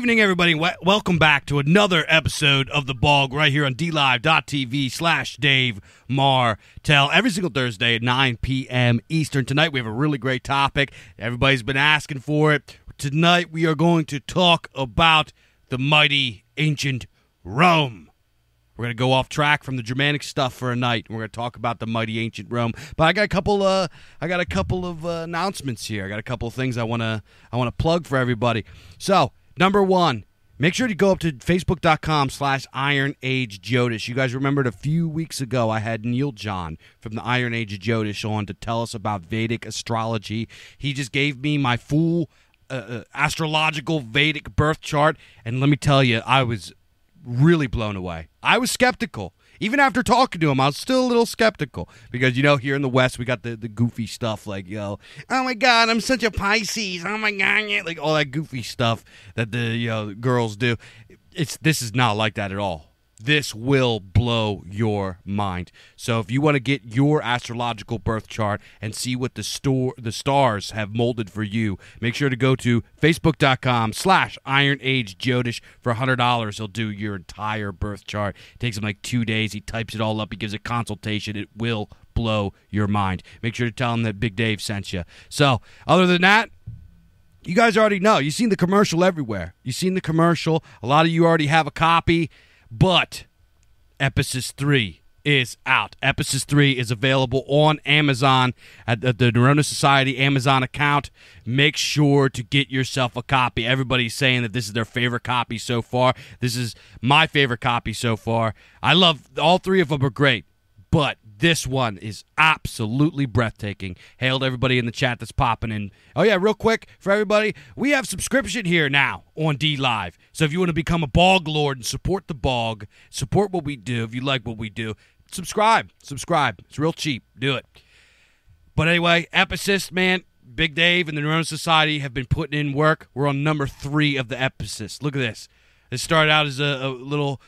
evening, everybody. Welcome back to another episode of The Bog right here on DLive.TV/Dave Martell. Every single Thursday at 9 p.m. Eastern. Tonight we have a really great topic. Everybody's been asking for it. Tonight we are going to talk about the mighty ancient Rome. We're going to go off track from the Germanic stuff for a night. We're going to talk about the mighty ancient Rome. But I got a couple of announcements here. I got a couple of things I want to plug for everybody. So, number one, make sure to go up to facebook.com/IronAgeJotish. You guys remembered a few weeks ago I had Neil John from the Iron Age of Jyotish on to tell us about Vedic astrology. He just gave me my full astrological Vedic birth chart, and let me tell you, I was really blown away. I was skeptical. Even after talking to him, I was still a little skeptical because, here in the West, we got the goofy stuff like, oh my God, I'm such a Pisces. Oh my God, yeah, like all that goofy stuff that the girls do. This is not like that at all. This will blow your mind. So if you want to get your astrological birth chart and see what the stars have molded for you, make sure to go to facebook.com/IronAgeJotish for $100. He'll do your entire birth chart. It takes him like 2 days. He types it all up. He gives a consultation. It will blow your mind. Make sure to tell him that Big Dave sent you. So other than that, you guys already know. You've seen the commercial everywhere. You've seen the commercial. A lot of you already have a copy. But Ephesus 3 is out. Ephesus 3 is available on Amazon at the Neurona Society Amazon account. Make sure to get yourself a copy. Everybody's saying that this is their favorite copy so far. This is my favorite copy so far. I love all three of them are great, but this one is absolutely breathtaking. Hail to everybody in the chat that's popping in. Oh, yeah, real quick for everybody, we have subscription here now on DLive. So if you want to become a Bog Lord and support the Bog, support what we do, if you like what we do, subscribe. It's real cheap. Do it. But anyway, Ephesus, man, Big Dave and the Neurona Society have been putting in work. We're on number 3 of the Ephesus. Look at this. It started out as a little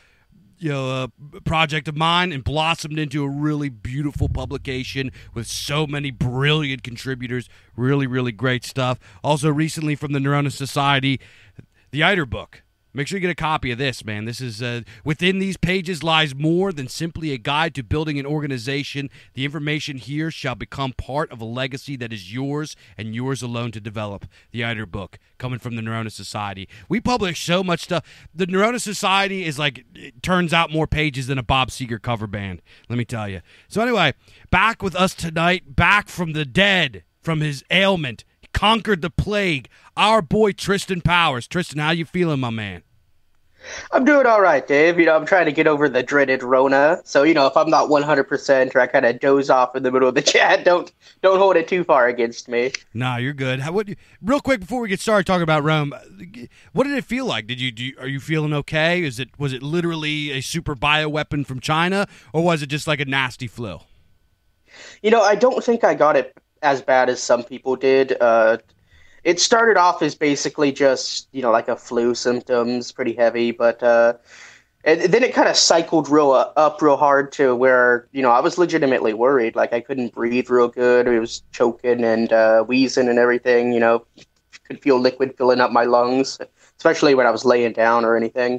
project of mine and blossomed into a really beautiful publication with so many brilliant contributors. Really, really great stuff. Also recently from the Neurona Society, the Eider book. Make sure you get a copy of this, man. This is within these pages lies more than simply a guide to building an organization. The information here shall become part of a legacy that is yours and yours alone to develop. The Eider book, coming from the Neurona Society. We publish so much stuff. The Neurona Society is like, it turns out more pages than a Bob Seger cover band, let me tell you. So anyway, back with us tonight, back from the dead, from his ailment, conquered the plague, our boy Tristan Powers. Tristan, how you feeling, my man? I'm doing all right, Dave. I'm trying to get over the dreaded Rona. So, if I'm not 100% or I kind of doze off in the middle of the chat, don't hold it too far against me. Nah, you're good. Real quick before we get started talking about Rome, what did it feel like? Are you feeling okay? Was it literally a super bioweapon from China, or was it just like a nasty flu? I don't think I got it as bad as some people did. It started off as basically just, like a flu symptoms, pretty heavy, but and then it kind of cycled real hard to where, I was legitimately worried. Like I couldn't breathe real good. It was choking and wheezing and everything, could feel liquid filling up my lungs, especially when I was laying down or anything.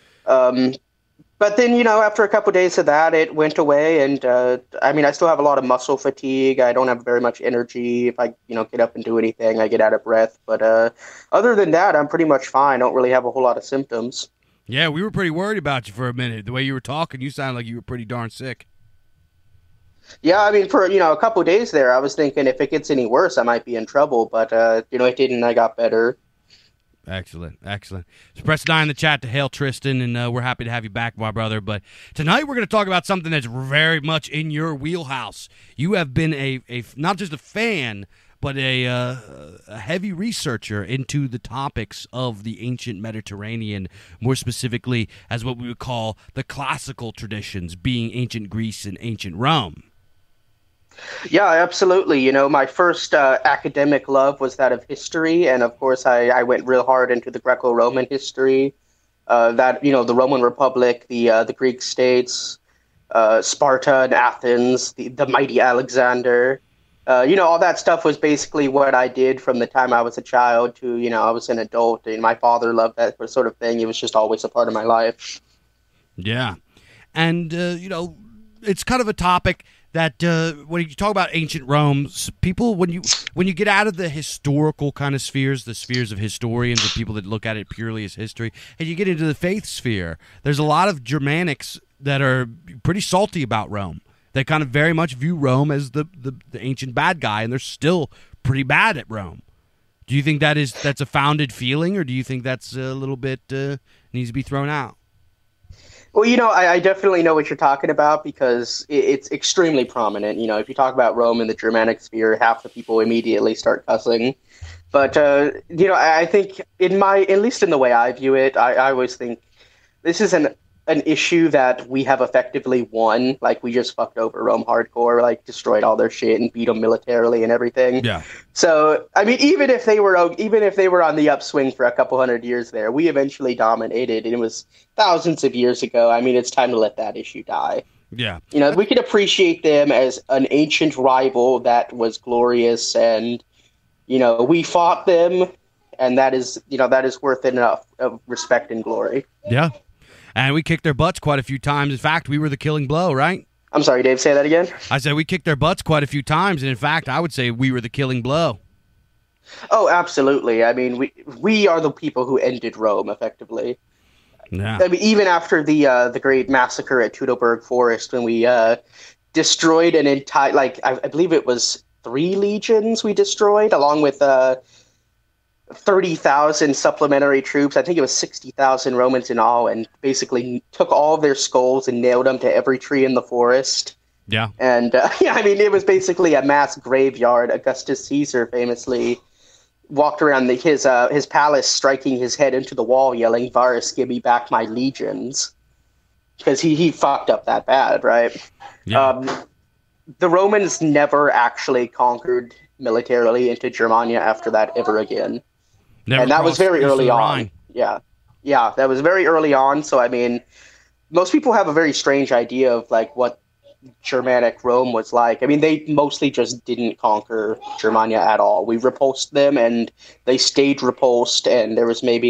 But then, after a couple of days of that, it went away. And I still have a lot of muscle fatigue. I don't have very much energy. If I, get up and do anything, I get out of breath. But other than that, I'm pretty much fine. I don't really have a whole lot of symptoms. Yeah, we were pretty worried about you for a minute. The way you were talking, you sounded like you were pretty darn sick. Yeah, for, a couple of days there, I was thinking if it gets any worse, I might be in trouble. But, it didn't. I got better. Excellent. So press 9 in the chat to hail Tristan, and we're happy to have you back, my brother. But tonight we're going to talk about something that's very much in your wheelhouse. You have been a not just a fan, but a heavy researcher into the topics of the ancient Mediterranean, more specifically as what we would call the classical traditions, being ancient Greece and ancient Rome. Yeah, absolutely. My first academic love was that of history. And of course, I went real hard into the Greco-Roman history, the Roman Republic, the Greek states, Sparta and Athens, the mighty Alexander. All that stuff was basically what I did from the time I was a child to, I was an adult, and my father loved that sort of thing. It was just always a part of my life. Yeah. And, it's kind of a topic that when you talk about ancient Rome, people, when you get out of the historical kind of spheres, the spheres of historians or people that look at it purely as history, and you get into the faith sphere, there's a lot of Germanics that are pretty salty about Rome. They kind of very much view Rome as the ancient bad guy, and they're still pretty bad at Rome. Do you think that's a founded feeling, or do you think that's a little bit needs to be thrown out? Well, I definitely know what you're talking about because it's extremely prominent. If you talk about Rome in the Germanic sphere, half the people immediately start cussing. But, I think at least in the way I view it, I always think this is an issue that we have effectively won. Like, we just fucked over Rome hardcore, like destroyed all their shit and beat them militarily and everything. Yeah. So, I mean, even if they were on the upswing for a couple hundred years there, we eventually dominated, and it was thousands of years ago. I mean, it's time to let that issue die. Yeah. We can appreciate them as an ancient rival that was glorious, and, we fought them, and that is worth enough of respect and glory. Yeah. And we kicked their butts quite a few times. In fact, we were the killing blow, right? I'm sorry, Dave, say that again? I said we kicked their butts quite a few times, and in fact, I would say we were the killing blow. Oh, absolutely. I mean, we are the people who ended Rome, effectively. Yeah. I mean, even after the great massacre at Teutoburg Forest, when we destroyed an entire, I believe it was 3 legions we destroyed, along with 30,000 supplementary troops. I think it was 60,000 Romans in all, and basically took all of their skulls and nailed them to every tree in the forest. Yeah. And, I mean, it was basically a mass graveyard. Augustus Caesar famously walked around his palace, striking his head into the wall, yelling, "Varus, give me back my legions." Because he fucked up that bad, right? Yeah. The Romans never actually conquered militarily into Germania after that ever again. And that was very early on. Yeah. Yeah, that was very early on. So, I mean, most people have a very strange idea of, what Germanic Rome was like. I mean, they mostly just didn't conquer Germania at all. We repulsed them, and they stayed repulsed, and there was maybe,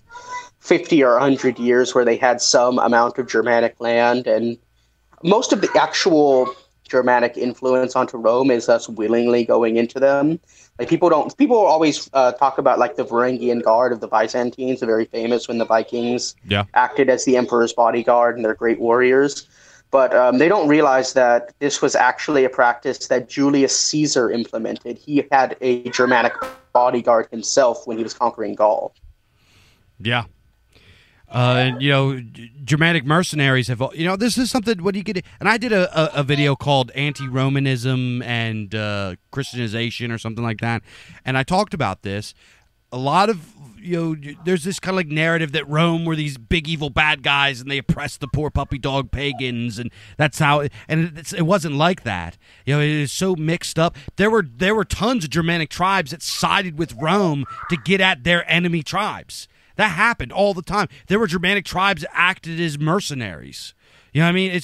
50 or 100 years where they had some amount of Germanic land, and most of the actual Germanic influence onto Rome is us willingly going into them. People always talk about the Varangian Guard of the Byzantines, very famous when the Vikings acted as the emperor's bodyguard, and they're great warriors. But they don't realize that this was actually a practice that Julius Caesar implemented. He had a Germanic bodyguard himself when he was conquering Gaul. Yeah. And, Germanic mercenaries have, this is something, when you get, and I did a video called Anti-Romanism and Christianization or something like that, and I talked about this. A lot of, there's this kind of narrative that Rome were these big evil bad guys and they oppressed the poor puppy dog pagans, and that's how, and it wasn't like that. It is so mixed up. There were tons of Germanic tribes that sided with Rome to get at their enemy tribes. That happened all the time. There were Germanic tribes that acted as mercenaries. You know what I mean?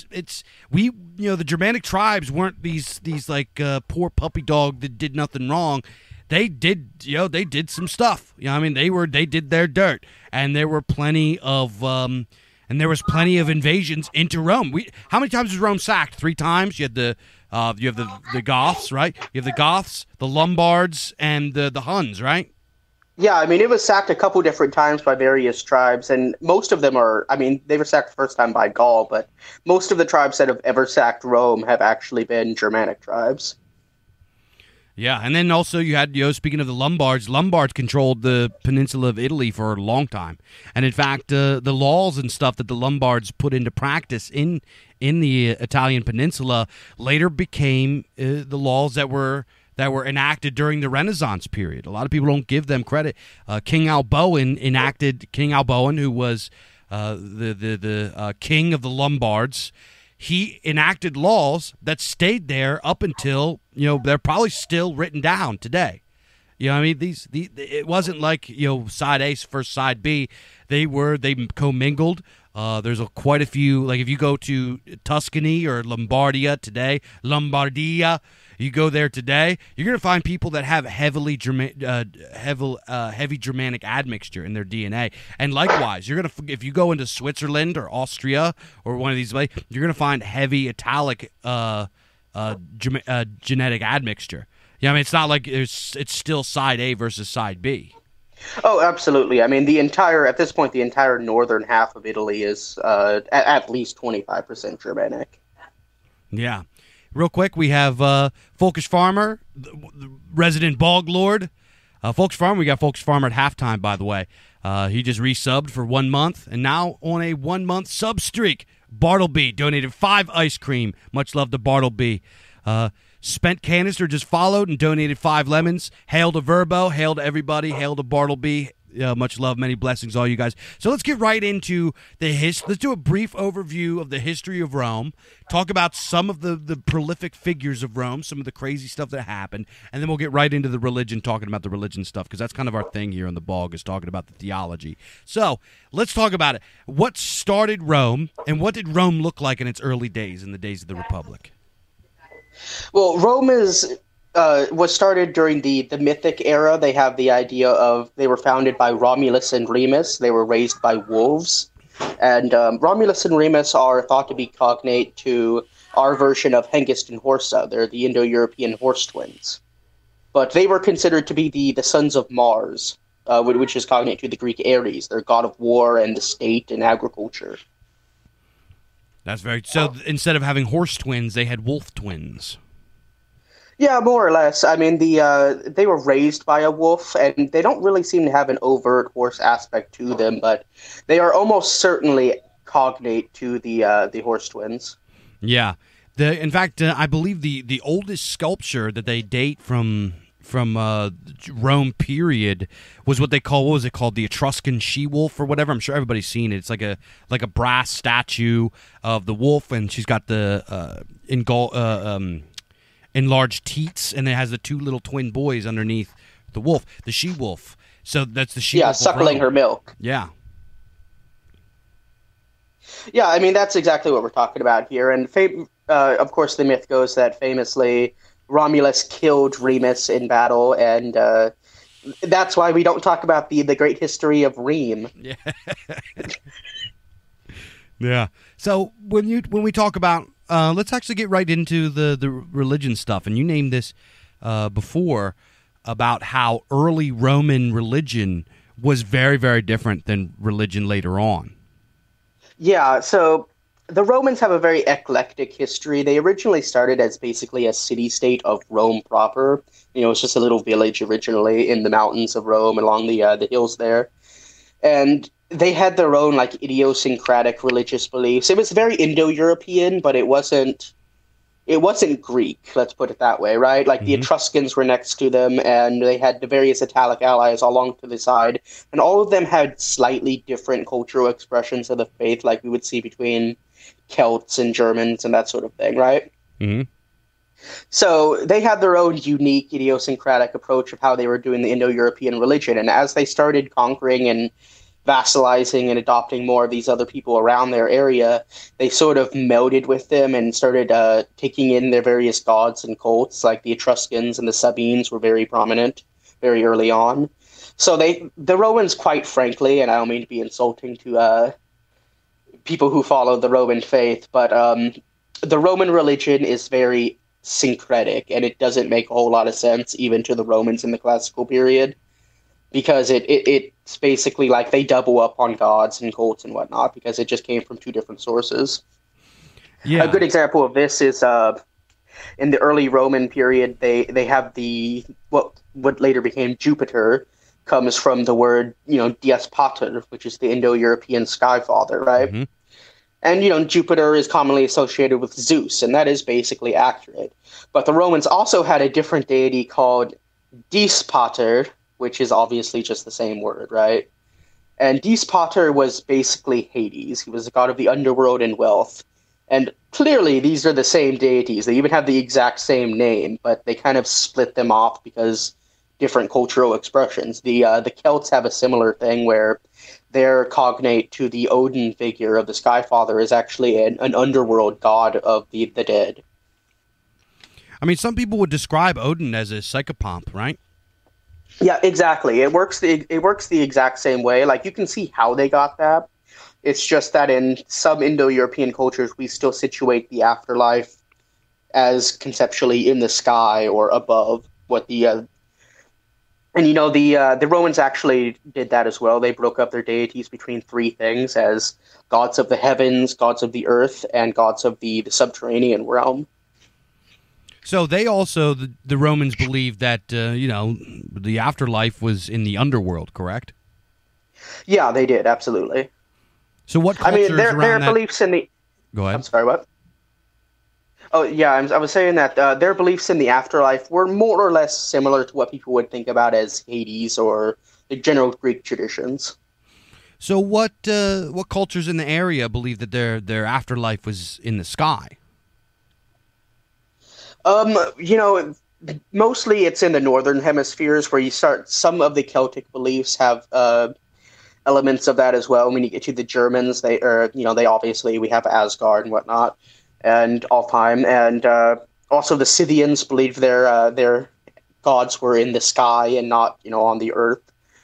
The Germanic tribes weren't these poor puppy dog that did nothing wrong. They did some stuff. You know what I mean? They did their dirt, and there were plenty of invasions into Rome. How many times was Rome sacked? 3 times. You had the Goths, right? You have the Goths, the Lombards, and the Huns, right? Yeah, I mean, it was sacked a couple different times by various tribes, and most of them they were sacked the first time by Gaul, but most of the tribes that have ever sacked Rome have actually been Germanic tribes. Yeah, and then also you had, speaking of the Lombards controlled the peninsula of Italy for a long time. And in fact, the laws and stuff that the Lombards put into practice in the Italian peninsula later became the laws that were enacted during the Renaissance period. A lot of people don't give them credit. King Alboin, who was the king of the Lombards. He enacted laws that stayed there up until, they're probably still written down today. You know what I mean? It wasn't like, side A versus side B. They commingled. There's quite a few. Like if you go to Tuscany or Lombardia, you go there today, you're gonna find people that have heavy Germanic admixture in their DNA. And likewise, you're gonna if you go into Switzerland or Austria or one of these places, you're gonna find heavy Italic genetic admixture. Yeah, I mean it's not like it's still side A versus side B. Oh, absolutely. I mean, at this point, the entire northern half of Italy is at least 25% Germanic. Yeah. Real quick, we have Folkish Farmer, the resident Bog Lord. Folkish Farmer, we got Folkish Farmer at halftime, by the way. He just resubbed for 1 month, and now on a 1 month sub streak. Bartleby donated 5 ice cream. Much love to Bartleby. Spent Canister just followed and donated 5 lemons. Hail to Verbo. Hail to everybody. Hail to Bartleby. Much love, many blessings, all you guys. So let's get right into let's do a brief overview of the history of Rome, talk about some of the prolific figures of Rome, some of the crazy stuff that happened, and then we'll get right into the religion, talking about the religion stuff, because that's kind of our thing here on the Bog, is talking about the theology. So let's talk about it. What started Rome, and what did Rome look like in its early days, in the days of the Republic? Well, Rome was started during the Mythic era. They have the idea of they were founded by Romulus and Remus. They were raised by wolves. And Romulus and Remus are thought to be cognate to our version of Hengist and Horsa. They're the Indo-European horse twins. But they were considered to be the sons of Mars, which is cognate to the Greek Ares. They're god of war and the state and agriculture. That's very... So instead of having horse twins, they had wolf twins. Yeah, more or less. I mean, they were raised by a wolf, and they don't really seem to have an overt horse aspect to them, but they are almost certainly cognate to the horse twins. Yeah. In fact, I believe the oldest sculpture that they date from Rome period was what was it called, the Etruscan she-wolf or whatever. I'm sure everybody's seen it. It's like a brass statue of the wolf, and she's got the enlarged teats, and it has the 2 little twin boys underneath the wolf, the she-wolf. So that's the she-wolf. Yeah, suckling her milk. Yeah. Yeah, I mean, that's exactly what we're talking about here. And of course, the myth goes that famously Romulus killed Remus in battle, and that's why we don't talk about the great history of Rheme. Yeah. Yeah. So when we talk about, let's actually get right into the religion stuff. And you named this before about how early Roman religion was very, very different than religion later on. Yeah. So the Romans have a very eclectic history. They originally started as basically a city-state of Rome proper. It's just a little village originally in the mountains of Rome, along the hills there. And they had their own idiosyncratic religious beliefs. It was very Indo-European, but it wasn't Greek, let's put it that way, right? The Etruscans were next to them, and they had the various Italic allies along to the side, and all of them had slightly different cultural expressions of the faith, like we would see between Celts and Germans and that sort of thing, right? Mm-hmm. So they had their own unique idiosyncratic approach of how they were doing the Indo-European religion, and as they started conquering and vassalizing and adopting more of these other people around their area, they sort of melded with them and started taking in their various gods and cults. Like the Etruscans and the Sabines were very prominent very early on. So the Romans, quite frankly, and I don't mean to be insulting to people who follow the Roman faith, but the Roman religion is very syncretic, and it doesn't make a whole lot of sense even to the Romans in the classical period, because it's basically like they double up on gods and cults and whatnot, because it just came from 2 different sources. Yeah. A good example of this is in the early Roman period, they have what later became Jupiter, comes from the word, Dies Pater, which is the Indo-European sky father, right? Mm-hmm. And, Jupiter is commonly associated with Zeus, and that is basically accurate. But the Romans also had a different deity called Dies Pater, which is obviously just the same word, right? And Dies Pater was basically Hades. He was the god of the underworld and wealth. And clearly these are the same deities. They even have the exact same name, but they kind of split them off because different cultural expressions. The Celts have a similar thing where their cognate to the Odin figure of the Skyfather is actually an underworld god of the dead. I mean, some people would describe Odin as a psychopomp, right? Yeah, exactly. It works the exact same way. Like you can see how they got that. It's just that in some Indo-European cultures, we still situate the afterlife as conceptually in the sky or above what the and the Romans actually did that as well. They broke up their deities between three things as gods of the heavens, gods of the earth, and gods of the subterranean realm. So they also, the Romans believed that, the afterlife was in the underworld, correct? Yeah, they did, absolutely. So what I cultures mean, their around that... beliefs in the. Go ahead. I'm sorry, what? Oh, yeah, I was saying that their beliefs in the afterlife were more or less similar to what people would think about as Hades or the general Greek traditions. So what cultures in the area believe that their afterlife was in the sky? You know, mostly it's in the northern hemispheres where you start. Some of the Celtic beliefs have elements of that as well. When you get to the Germans, they obviously we have Asgard and whatnot, and Alfheim, and also the Scythians believed their gods were in the sky and not on the earth.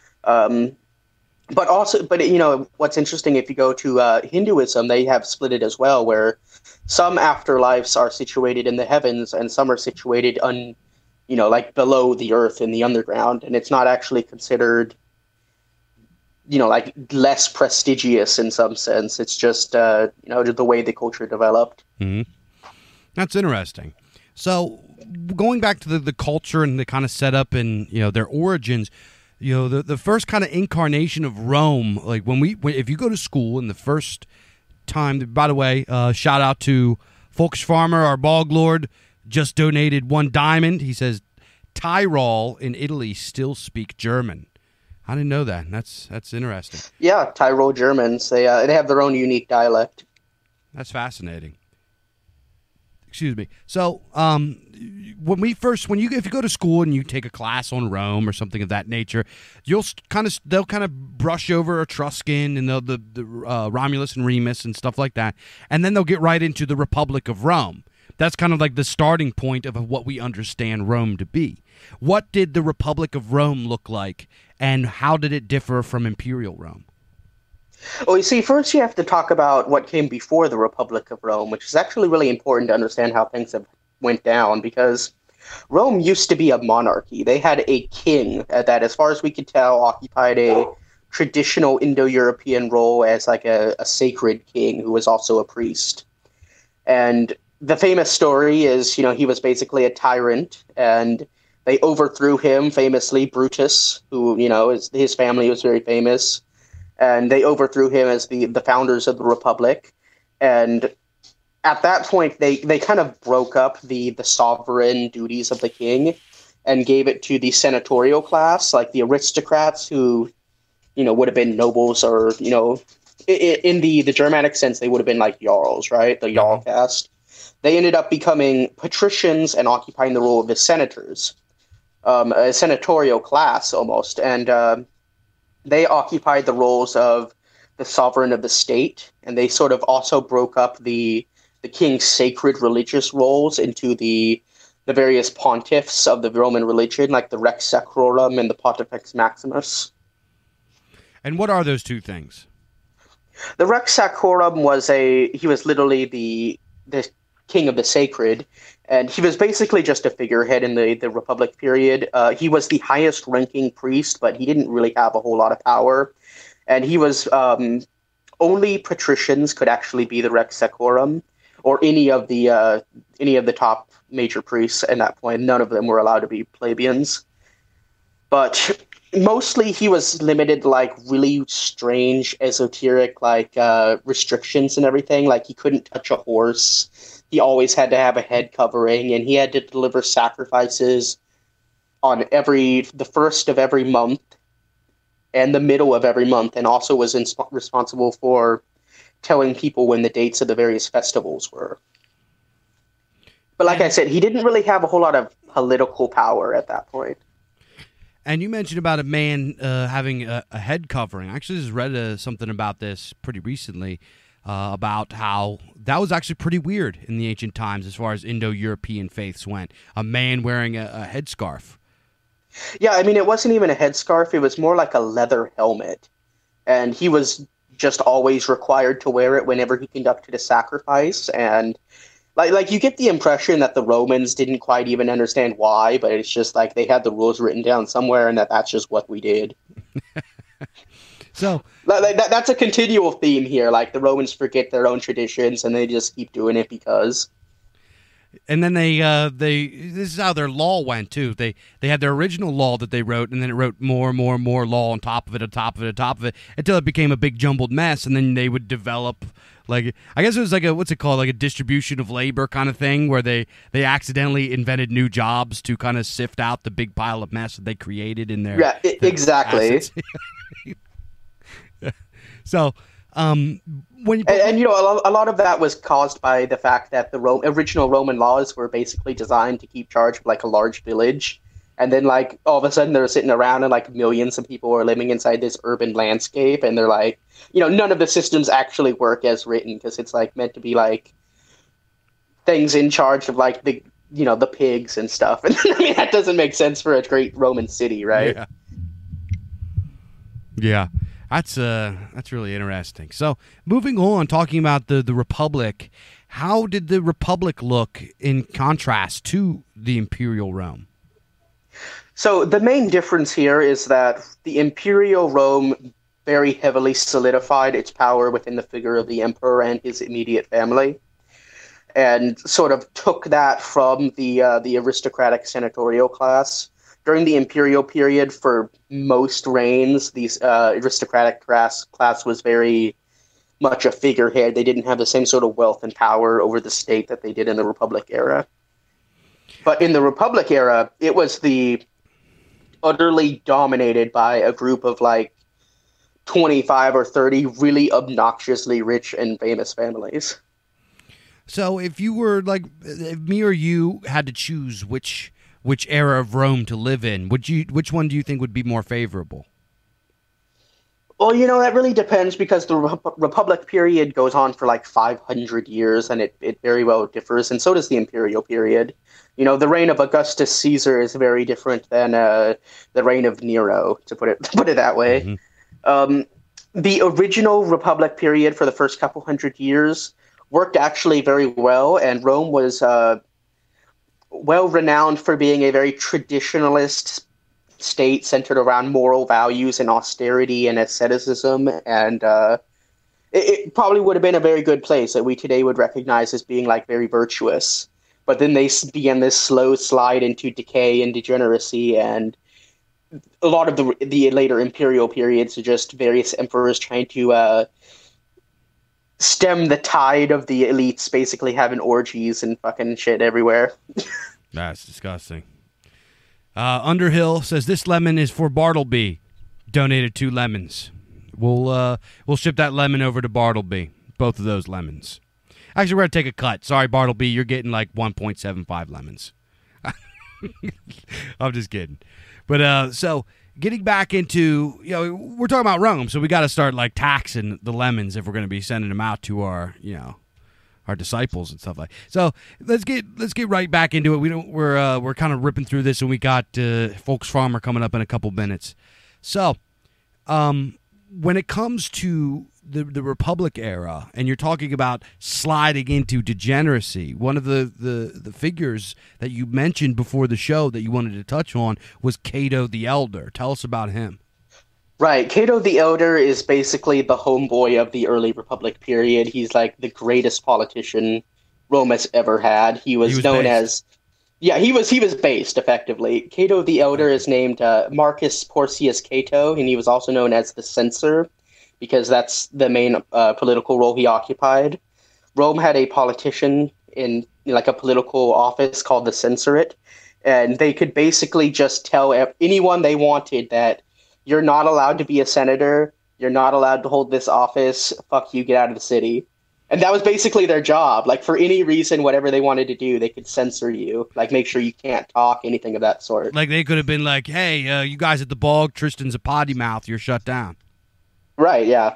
But what's interesting, if you go to Hinduism, they have split it as well, where some afterlives are situated in the heavens and some are situated like below the earth in the underground, and it's not actually considered like less prestigious in some sense. It's just the way the culture developed. Mm-hmm. That's interesting. So going back to the culture and the kind of setup and their origins, the first kind of incarnation of Rome, like if you go to school and the first time, by the way, shout out to Volksfarmer, our bog lord, just donated 1 diamond. He says Tyrol in Italy still speak German. I didn't know that. That's interesting. Yeah, Tyrol Germans. They have their own unique dialect. That's fascinating. Excuse me. So, if you go to school and you take a class on Rome or something of that nature, they'll kind of brush over Etruscan and the Romulus and Remus and stuff like that, and then they'll get right into the Republic of Rome. That's kind of like the starting point of what we understand Rome to be. What did the Republic of Rome look like, and how did it differ from Imperial Rome? Well, you see, first you have to talk about what came before the Republic of Rome, which is actually really important to understand how things have went down, because Rome used to be a monarchy. They had a king that, as far as we could tell, occupied a traditional Indo-European role as like a sacred king who was also a priest. And the famous story is, he was basically a tyrant, and they overthrew him, famously Brutus, who, his family was very famous. And they overthrew him as the founders of the Republic. And at that point, they kind of broke up the sovereign duties of the king and gave it to the senatorial class, like the aristocrats who, would have been nobles or, in the Germanic sense, they would have been like jarls, right? The jarl caste. They ended up becoming patricians and occupying the role of the senators, a senatorial class almost. And they occupied the roles of the sovereign of the state, and they sort of also broke up the king's sacred religious roles into the various pontiffs of the Roman religion, like the Rex Sacrorum and the Pontifex Maximus. And what are those two things? The Rex Sacrorum he was literally the king of the sacred, and he was basically just a figurehead in the Republic period. He was the highest ranking priest, but he didn't really have a whole lot of power. And he was only patricians could actually be the Rex Sacrorum, or any of the top major priests at that point. None of them were allowed to be plebeians. But mostly he was limited, like really strange, esoteric, like restrictions and everything. Like he couldn't touch a horse. He always had to have a head covering, and he had to deliver sacrifices on the first of every month and the middle of every month, and also was responsible for telling people when the dates of the various festivals were. But like I said, he didn't really have a whole lot of political power at that point. And you mentioned about a man having a head covering. I actually just read something about this pretty recently about how that was actually pretty weird in the ancient times as far as Indo-European faiths went. A man wearing a headscarf. Yeah, I mean, it wasn't even a headscarf. It was more like a leather helmet. And he was just always required to wear it whenever he conducted a sacrifice. And like you get the impression that the Romans didn't quite even understand why, but it's just like they had the rules written down somewhere and that's just what we did. So that's a continual theme here. Like the Romans forget their own traditions and they just keep doing it because. And then they this is how their law went too. They had their original law that they wrote, and then it wrote more law on top of it, until it became a big jumbled mess. And then they would develop, like, I guess it was like what's it called, like a distribution of labor kind of thing, where they accidentally invented new jobs to kind of sift out the big pile of mess that they created in their exactly. So. When you know, a lot of that was caused by the fact that the original Roman laws were basically designed to keep charge of like a large village, and then like all of a sudden they're sitting around and like millions of people are living inside this urban landscape, and they're like, you know, none of the systems actually work as written because it's like meant to be like things in charge of like the pigs and stuff, and I mean that doesn't make sense for a great Roman city, right? Yeah. That's really interesting. So, moving on, talking about the Republic, how did the Republic look in contrast to the Imperial Rome? So, the main difference here is that the Imperial Rome very heavily solidified its power within the figure of the emperor and his immediate family, and sort of took that from the aristocratic senatorial class. During the imperial period, for most reigns, the aristocratic class was very much a figurehead. They didn't have the same sort of wealth and power over the state that they did in the Republic era. But in the Republic era, it was utterly dominated by a group of like 25 or 30 really obnoxiously rich and famous families. So if you were like, if me or you had to choose which era of Rome to live in, which one do you think would be more favorable? Well, you know, that really depends because the Republic period goes on for like 500 years and it very well differs, and so does the Imperial period. You know, the reign of Augustus Caesar is very different than the reign of Nero, to put it that way. Mm-hmm. The original Republic period for the first couple hundred years worked actually very well, and Rome was well renowned for being a very traditionalist state centered around moral values and austerity and asceticism, and it probably would have been a very good place that we today would recognize as being like very virtuous. But then they began this slow slide into decay and degeneracy, and a lot of the later imperial periods are just various emperors trying to stem the tide of the elites basically having orgies and fucking shit everywhere. That's disgusting. Underhill says this lemon is for Bartleby. Donated 2 lemons. We'll ship that lemon over to Bartleby. Both of those lemons. Actually, we're gonna take a cut. Sorry, Bartleby, you're getting like 1.75 lemons. I'm just kidding. But so getting back into, you know, we're talking about Rome, so we got to start like taxing the lemons if we're going to be sending them out to our, you know, our disciples and stuff like. So let's get right back into it. We're kind of ripping through this, and we got Folks Farmer coming up in a couple minutes. So, when it comes to the Republic era, and you're talking about sliding into degeneracy, one of the figures that you mentioned before the show that you wanted to touch on was Cato the Elder. Tell us about him. Right. Cato the Elder is basically the homeboy of the early Republic period. He's like the greatest politician Rome has ever had. He was known as... Yeah, he was based, effectively. Cato the Elder is named Marcus Porcius Cato, and he was also known as the Censor, because that's the main political role he occupied. Rome had a politician in like a political office called the Censorate, and they could basically just tell anyone they wanted that you're not allowed to be a senator, you're not allowed to hold this office, fuck you, get out of the city. And that was basically their job. Like, for any reason, whatever they wanted to do, they could censor you. Like, make sure you can't talk, anything of that sort. Like they could have been like, "Hey, you guys at the bog, Tristan's a potty mouth. You're shut down." Right, yeah.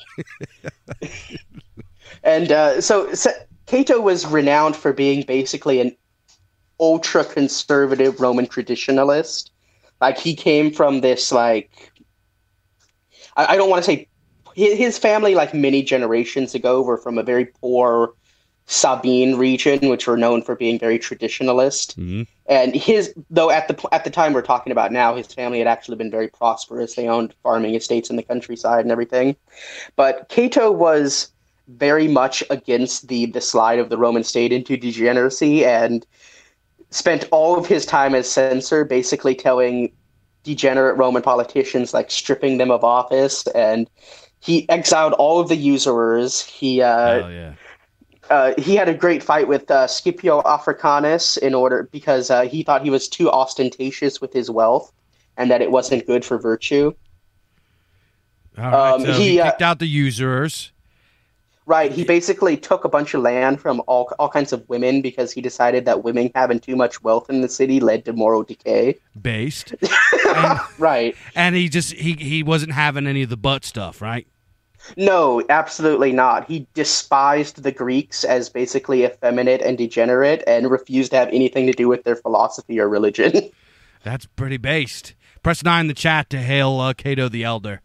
And so Cato was renowned for being basically an ultra-conservative Roman traditionalist. Like, he came from this, like... I don't want to say... His family, like many generations ago, were from a very poor Sabine region, which were known for being very traditionalist. Mm-hmm. And though at the time we're talking about now, his family had actually been very prosperous. They owned farming estates in the countryside and everything. But Cato was very much against the slide of the Roman state into degeneracy, and spent all of his time as censor basically telling degenerate Roman politicians, like, stripping them of office. And he exiled all of the usurers. He had a great fight with Scipio Africanus because he thought he was too ostentatious with his wealth and that it wasn't good for virtue. All right, so he kicked out the usurers. Right, he basically took a bunch of land from all kinds of women because he decided that women having too much wealth in the city led to moral decay. Based. Right. And he wasn't having any of the butt stuff, right? No, absolutely not. He despised the Greeks as basically effeminate and degenerate and refused to have anything to do with their philosophy or religion. That's pretty based. Press 9 in the chat to hail Cato the Elder.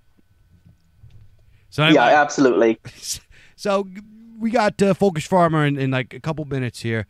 So anyway, yeah, absolutely. So we got Folkish Farmer in like a couple minutes here.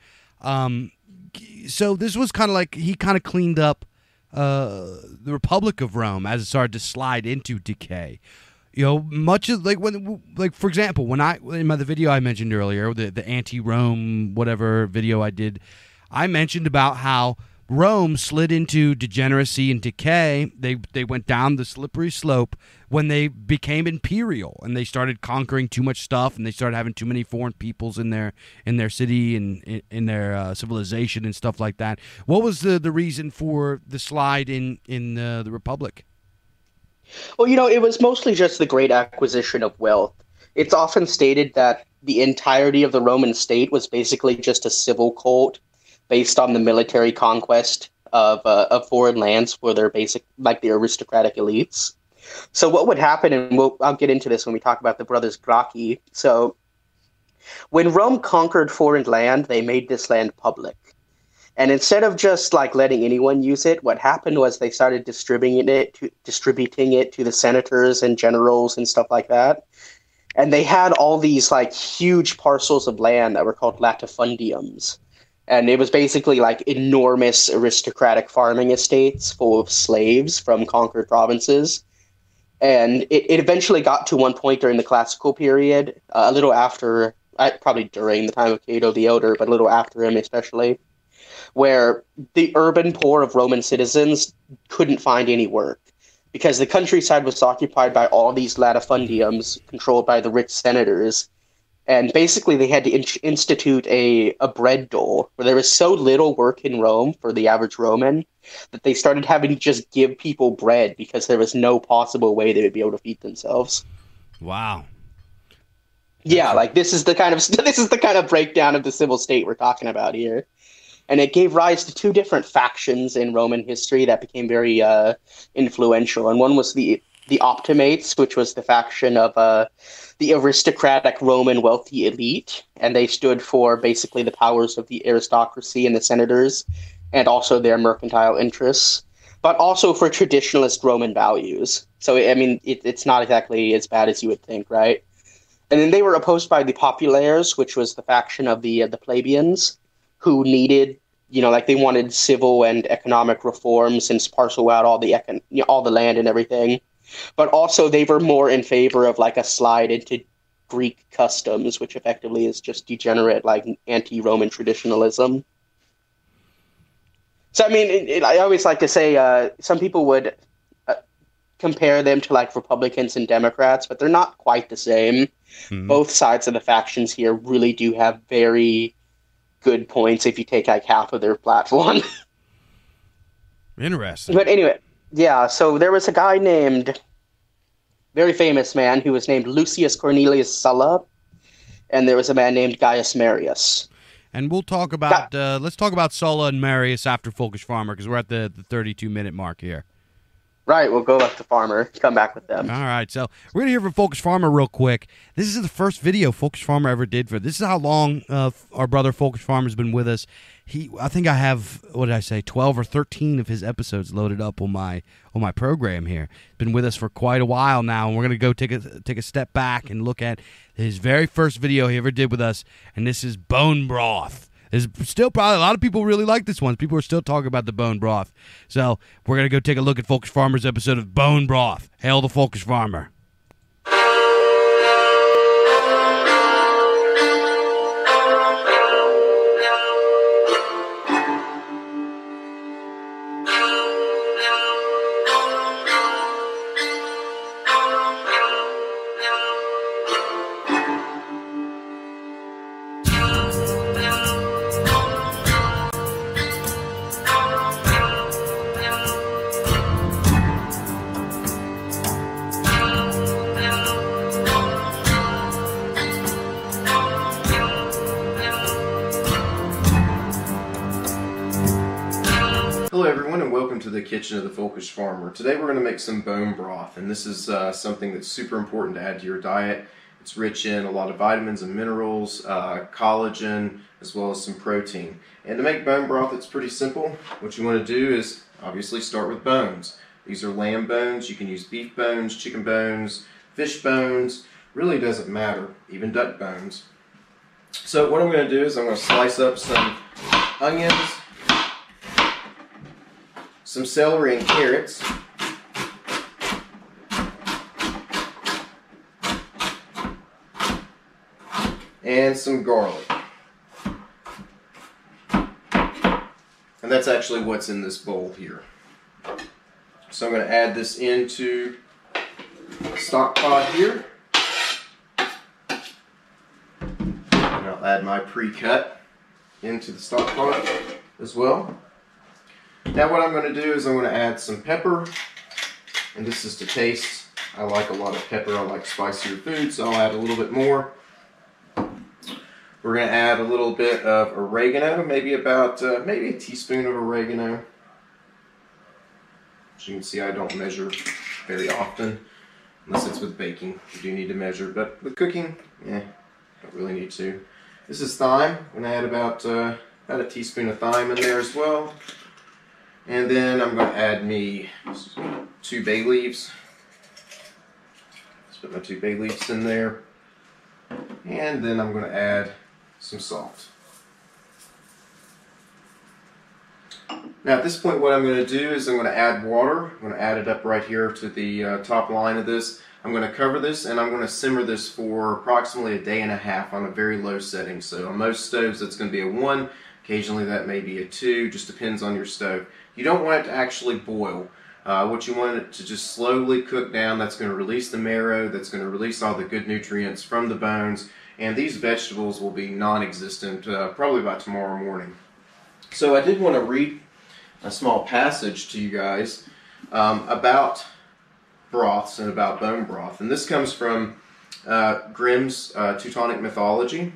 So this was kind of like he kind of cleaned up the Republic of Rome as it started to slide into decay. You know, much of for example, when the video I mentioned earlier, the anti-Rome whatever video I did, I mentioned about how Rome slid into degeneracy and decay. They went down the slippery slope when they became imperial and they started conquering too much stuff and they started having too many foreign peoples in their city and in their civilization and stuff like that. What was the reason for the slide in the Republic? Well, it was mostly just the great acquisition of wealth. It's often stated that the entirety of the Roman state was basically just a civil cult based on the military conquest of foreign lands for their the aristocratic elites. So what would happen, and I'll get into this when we talk about the brothers Gracchi. So when Rome conquered foreign land, they made this land public. And instead of just letting anyone use it, what happened was they started distributing it to the senators and generals and stuff like that. And they had all these huge parcels of land that were called latifundiums. And it was basically enormous aristocratic farming estates full of slaves from conquered provinces. And it eventually got to one point during the classical period, a little after, probably during the time of Cato the Elder, but a little after him especially, where the urban poor of Roman citizens couldn't find any work because the countryside was occupied by all these latifundiums controlled by the rich senators. And basically they had to institute a bread dole where there was so little work in Rome for the average Roman that they started having to just give people bread because there was no possible way they would be able to feed themselves. Wow. Yeah, this is the kind of breakdown of the civil state we're talking about here. And it gave rise to two different factions in Roman history that became very influential. And one was the Optimates, which was the faction of the aristocratic Roman wealthy elite. And they stood for basically the powers of the aristocracy and the senators, and also their mercantile interests, but also for traditionalist Roman values. So, I mean, it's not exactly as bad as you would think, right? And then they were opposed by the Populares, which was the faction of the plebeians, who needed, they wanted civil and economic reforms and parcel out all the land and everything. But also they were more in favor of a slide into Greek customs, which effectively is just degenerate, anti-Roman traditionalism. So, I mean, I always like to say some people would compare them to Republicans and Democrats, but they're not quite the same. Mm-hmm. Both sides of the factions here really do have very good points if you take half of their platform. Interesting. But anyway, yeah, so there was a guy named, very famous man, who was named Lucius Cornelius Sulla, and there was a man named Gaius Marius. And we'll talk about let's talk about Sulla and Marius after Folkish Farmer, because we're at the 32-minute mark here. Right, we'll go back to Farmer, come back with them. All right, so we're going to hear from Folkish Farmer real quick. This is the first video Folkish Farmer ever did for this. Is how long our brother Folkish Farmer's been with us. I think I have, 12 or 13 of his episodes loaded up on my program here. He's been with us for quite a while now, and we're going to go take a step back and look at his very first video he ever did with us, and this is bone broth. There's still probably a lot of people really like this one. People are still talking about the bone broth. So we're going to go take a look at Folkish Farmer's episode of Bone Broth. Hail the Folkish Farmer. Hello everyone, and welcome to the kitchen of the Folkish Farmer. Today we're going to make some bone broth, and this is something that's super important to add to your diet. It's rich in a lot of vitamins and minerals, collagen, as well as some protein. And to make bone broth, it's pretty simple. What you want to do is obviously start with bones. These are lamb bones. You can use beef bones, chicken bones, fish bones. Really doesn't matter, even duck bones. So what I'm going to do is I'm going to slice up some onions, some celery and carrots, and some garlic. And that's actually what's in this bowl here. So I'm going to add this into the stock pot here. And I'll add my pre-cut into the stock pot as well. Now what I'm going to do is I'm going to add some pepper, and this is to taste. I like a lot of pepper. I like spicier food, so I'll add a little bit more. We're going to add a little bit of oregano, maybe a teaspoon of oregano. As you can see, I don't measure very often, unless it's with baking. You do need to measure, but with cooking, don't really need to. This is thyme. I'm going to add about a teaspoon of thyme in there as well. And then I'm going to add me 2 bay leaves. Let's put my 2 bay leaves in there. And then I'm going to add some salt. Now at this point what I'm going to do is I'm going to add water. I'm going to add it up right here to the top line of this. I'm going to cover this and I'm going to simmer this for approximately a day and a half on a very low setting. So on most stoves that's going to be a 1. Occasionally that may be a 2, just depends on your stove. You don't want it to actually boil. What you want it to just slowly cook down. That's going to release the marrow, that's going to release all the good nutrients from the bones, and these vegetables will be non-existent probably by tomorrow morning. So I did want to read a small passage to you guys about broths and about bone broth, and this comes from Grimm's Teutonic Mythology.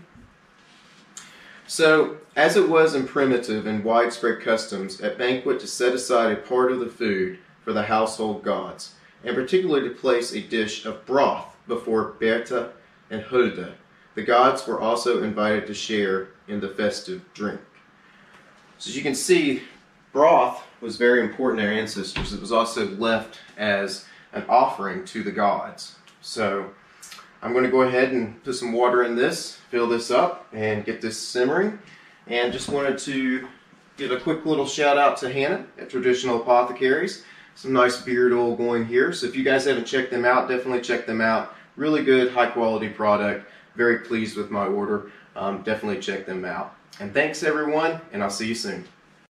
So, as it was in primitive and widespread customs at banquet to set aside a part of the food for the household gods, and particularly to place a dish of broth before Berta and Hulda, the gods were also invited to share in the festive drink. So as you can see, broth was very important to our ancestors. It was also left as an offering to the gods. So I'm going to go ahead and put some water in this, fill this up, and get this simmering. And just wanted to give a quick little shout out to Hannah at Traditional Apothecaries. Some nice beard oil going here. So if you guys haven't checked them out, definitely check them out. Really good, high quality product. Very pleased with my order. Definitely check them out. And thanks everyone, and I'll see you soon.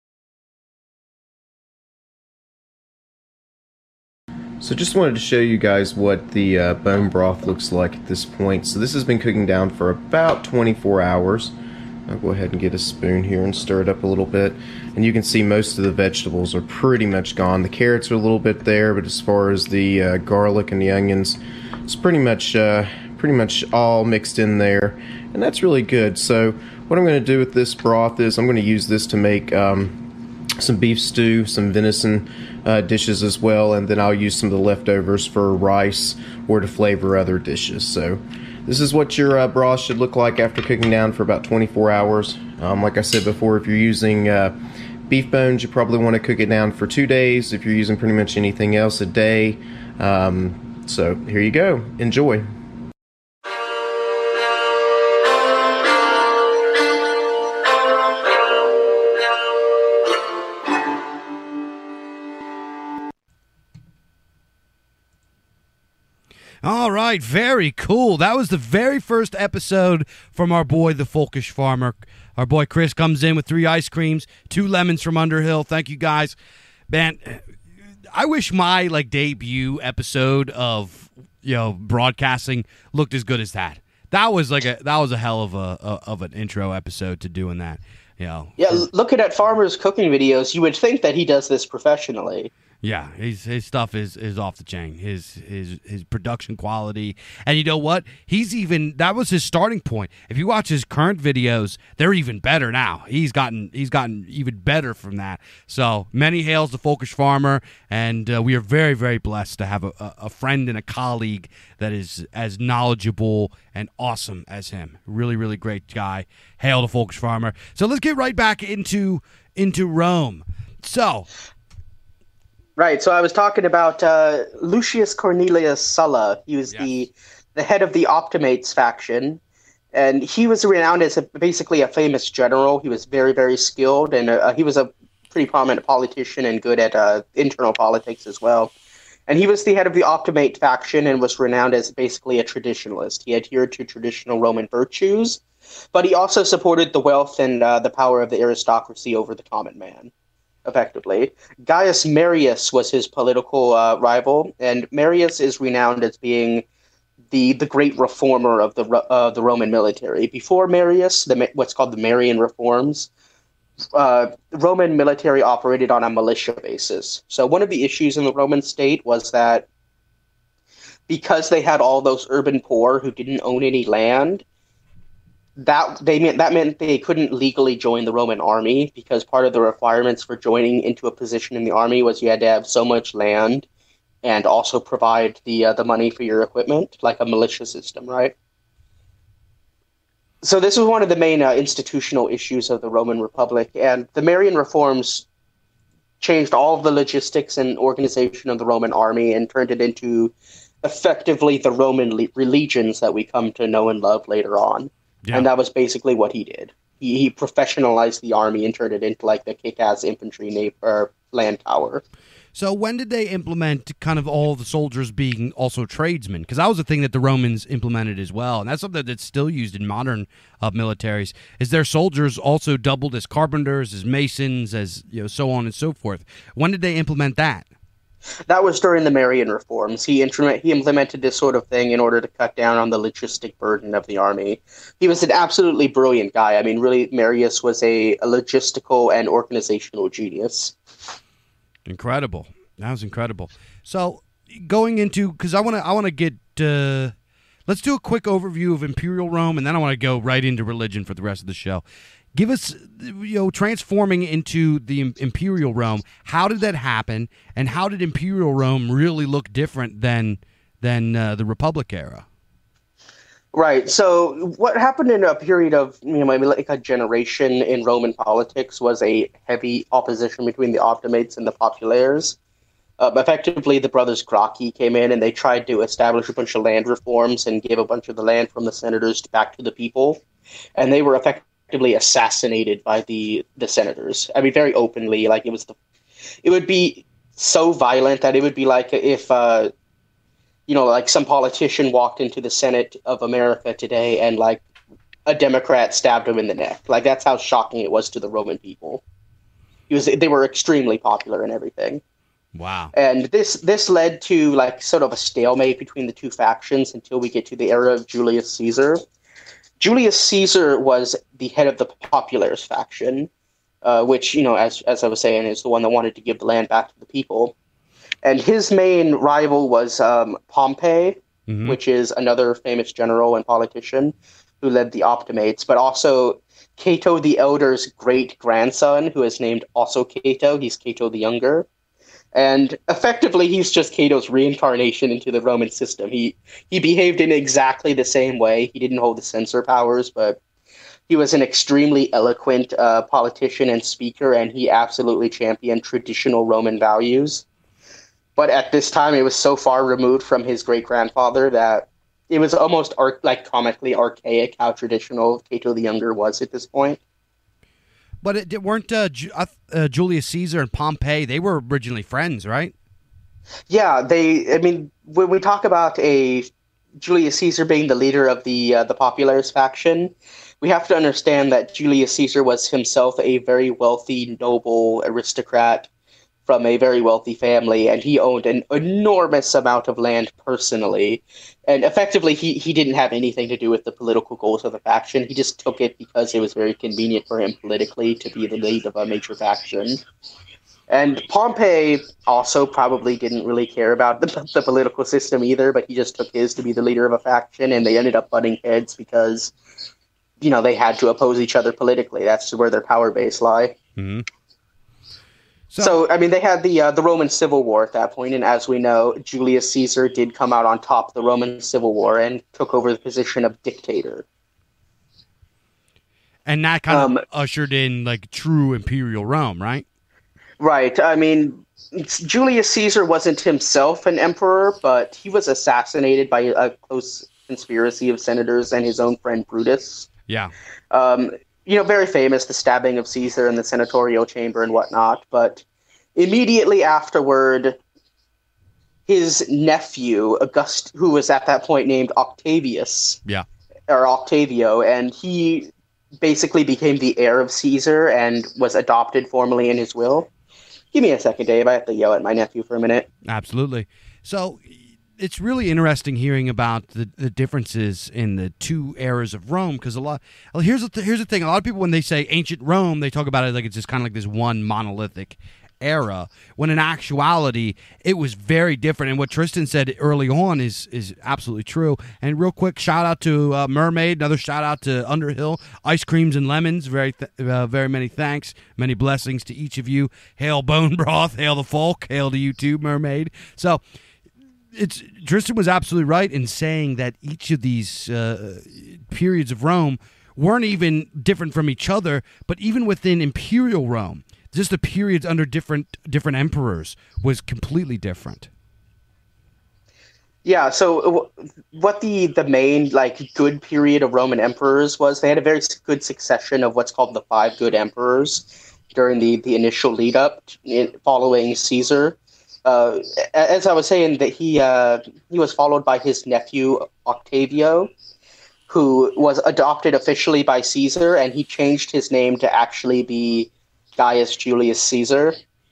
So just wanted to show you guys what the bone broth looks like at this point. So this has been cooking down for about 24 hours. I'll go ahead and get a spoon here and stir it up a little bit. And you can see most of the vegetables are pretty much gone. The carrots are a little bit there, but as far as the garlic and the onions, it's pretty much pretty much all mixed in there, and that's really good. So what I'm going to do with this broth is I'm going to use this to make some beef stew, some venison dishes as well, and then I'll use some of the leftovers for rice or to flavor other dishes. So this is what your broth should look like after cooking down for about 24 hours. Like I said before, if you're using beef bones, you probably want to cook it down for 2 days. If you're using pretty much anything else, a day. So here you go. Enjoy. All right, very cool. That was the very first episode from our boy, the Folkish Farmer. Our boy Chris comes in with 3 ice creams, 2 lemons from Underhill. Thank you, guys. Man, I wish my debut episode of broadcasting looked as good as that. That was a hell of an intro episode to doing that. Yeah, looking at Farmer's cooking videos, you would think that he does this professionally. Yeah, his stuff is off the chain. His production quality, and you know what? That was his starting point. If you watch his current videos, they're even better now. He's gotten even better from that. So many hails to Folkish Farmer, and we are very, very blessed to have a friend and a colleague that is as knowledgeable and awesome as him. Really, really great guy. Hail to Folkish Farmer. So let's get right back into Rome. So. Right, so I was talking about Lucius Cornelius Sulla. He was the head of the Optimates faction, and he was renowned as basically a famous general. He was very, very skilled, and he was a pretty prominent politician and good at internal politics as well. And he was the head of the Optimate faction and was renowned as basically a traditionalist. He adhered to traditional Roman virtues, but he also supported the wealth and the power of the aristocracy over the common man. Effectively, Gaius Marius was his political rival, and Marius is renowned as being the great reformer of the Roman military. Before Marius, what's called the Marian reforms, the Roman military operated on a militia basis. So one of the issues in the Roman state was that because they had all those urban poor who didn't own any land, that meant they couldn't legally join the Roman army, because part of the requirements for joining into a position in the army was you had to have so much land and also provide the money for your equipment, like a militia system, right? So this was one of the main institutional issues of the Roman Republic, and the Marian reforms changed all of the logistics and organization of the Roman army and turned it into effectively the Roman legions that we come to know and love later on. Yeah. And that was basically what he did. He professionalized the army and turned it into the kick-ass infantry land tower. So when did they implement kind of all the soldiers being also tradesmen? Because that was a thing that the Romans implemented as well, and that's something that's still used in modern militaries. Is their soldiers also doubled as carpenters, as masons, as so on and so forth? When did they implement that? That was during the Marian reforms. He implemented this sort of thing in order to cut down on the logistic burden of the army. He was an absolutely brilliant guy. I mean, really, Marius was a logistical and organizational genius. Incredible. That was incredible. So going into, because I want to get, let's do a quick overview of Imperial Rome, and then I want to go right into religion for the rest of the show. Give us, transforming into the Imperial Rome. How did that happen, and how did Imperial Rome really look different than the Republic era? Right. So what happened in a period of a generation in Roman politics was a heavy opposition between the Optimates and the Populares. Effectively, the brothers Gracchi came in and they tried to establish a bunch of land reforms and give a bunch of the land from the senators back to the people, and they were effectively assassinated by the senators. I mean, very openly. It would be so violent that it would be like if some politician walked into the Senate of America today and a Democrat stabbed him in the neck. That's how shocking it was to the Roman people. They were extremely popular and everything. Wow. And this led to sort of a stalemate between the two factions until we get to the era of Julius Caesar. Julius Caesar was the head of the Populares faction, which, as I was saying, is the one that wanted to give the land back to the people. And his main rival was Pompey, which is another famous general and politician who led the Optimates, but also Cato the Elder's great-grandson, who is named also Cato. He's Cato the Younger. And effectively, he's just Cato's reincarnation into the Roman system. He behaved in exactly the same way. He didn't hold the censor powers, but he was an extremely eloquent politician and speaker, and he absolutely championed traditional Roman values. But at this time, it was so far removed from his great-grandfather that it was almost comically archaic how traditional Cato the Younger was at this point. But weren't Julius Caesar and Pompey, they were originally friends, right? Yeah, when we talk about Julius Caesar being the leader of the Popularis faction, we have to understand that Julius Caesar was himself a very wealthy, noble aristocrat from a very wealthy family, and he owned an enormous amount of land personally. And effectively, he didn't have anything to do with the political goals of the faction. He just took it because it was very convenient for him politically to be the lead of a major faction. And Pompey also probably didn't really care about the political system either, but he just took his to be the leader of a faction, and they ended up butting heads because, they had to oppose each other politically. That's where their power base lie. Mm-hmm. So, they had the Roman Civil War at that point, and as we know, Julius Caesar did come out on top of the Roman Civil War and took over the position of dictator. And that kind of ushered in, true imperial Rome, right? Right. Julius Caesar wasn't himself an emperor, but he was assassinated by a close conspiracy of senators and his own friend Brutus. Yeah. Very famous, the stabbing of Caesar in the senatorial chamber and whatnot. But immediately afterward, his nephew, who was at that point named Octavius, or Octavio, and he basically became the heir of Caesar and was adopted formally in his will. Give me a second, Dave. I have to yell at my nephew for a minute. Absolutely. So it's really interesting hearing about the differences in the two eras of Rome, because here's the thing. A lot of people, when they say ancient Rome, they talk about it like it's just kind of like this one monolithic era, when in actuality it was very different. And what Tristan said early on is absolutely true. And real quick, shout out to Mermaid, another shout out to Underhill, Ice Creams and Lemons, very many thanks, many blessings to each of you. Hail Bone Broth, hail the folk, hail to you too, Mermaid. So Tristan was absolutely right in saying that each of these periods of Rome weren't even different from each other, but even within imperial Rome, just the periods under different emperors was completely different. Yeah, so what the main good period of Roman emperors was, they had a very good succession of what's called the five good emperors during the initial lead up following Caesar. As I was saying, that he was followed by his nephew Octavio, who was adopted officially by Caesar, and he changed his name to actually be Gaius Julius Caesar,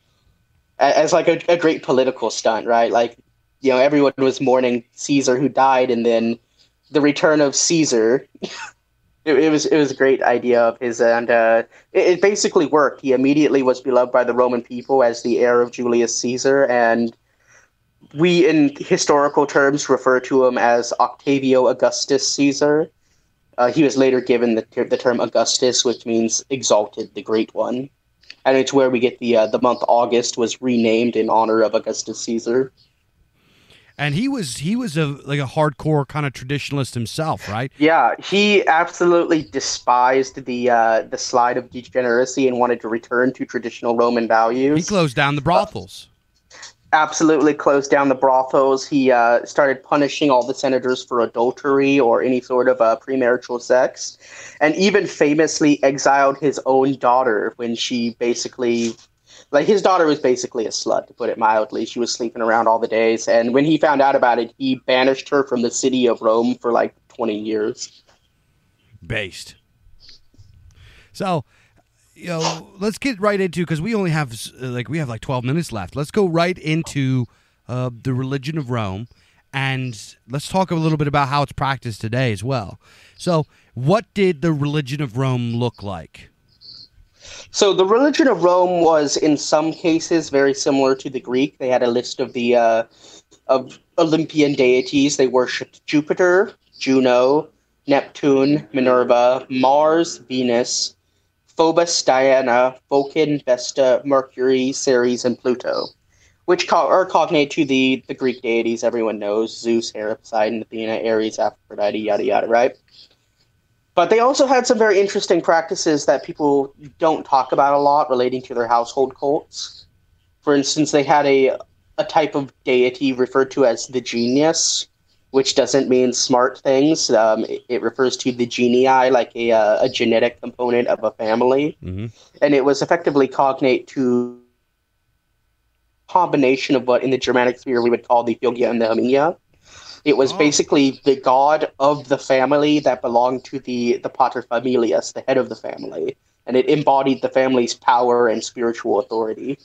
as a great political stunt, right? Everyone was mourning Caesar who died, and then the return of Caesar. It was a great idea of his, and it basically worked. He immediately was beloved by the Roman people as the heir of Julius Caesar, and we, in historical terms, refer to him as Octavio Augustus Caesar. He was later given the term Augustus, which means exalted, the Great One, and it's where we get the month August was renamed in honor of Augustus Caesar. And he was a hardcore kind of traditionalist himself, right? Yeah, he absolutely despised the slide of degeneracy and wanted to return to traditional Roman values. He closed down the brothels. Absolutely closed down the brothels. He started punishing all the senators for adultery or any sort of premarital sex, and even famously exiled his own daughter when she basically... his daughter was basically a slut, to put it mildly. She was sleeping around all the days. And when he found out about it, he banished her from the city of Rome for 20 years. Based. So, let's get right into, because we only have 12 minutes left. Let's go right into the religion of Rome, and let's talk a little bit about how it's practiced today as well. So, what did the religion of Rome look like? So the religion of Rome was, in some cases, very similar to the Greek. They had a list of Olympian deities. They worshipped Jupiter, Juno, Neptune, Minerva, Mars, Venus, Phobos, Diana, Vulcan, Vesta, Mercury, Ceres, and Pluto, which are cognate to the Greek deities everyone knows: Zeus, Hera, Poseidon, Athena, Ares, Aphrodite, yada yada, right? But they also had some very interesting practices that people don't talk about a lot relating to their household cults. For instance, they had a type of deity referred to as the genius, which doesn't mean smart things. It refers to the genii, like a genetic component of a family. Mm-hmm. And it was effectively cognate to a combination of what in the Germanic sphere we would call the Hygia and the Hermia. It was basically the god of the family that belonged to the paterfamilias, the head of the family. And it embodied the family's power and spiritual authority.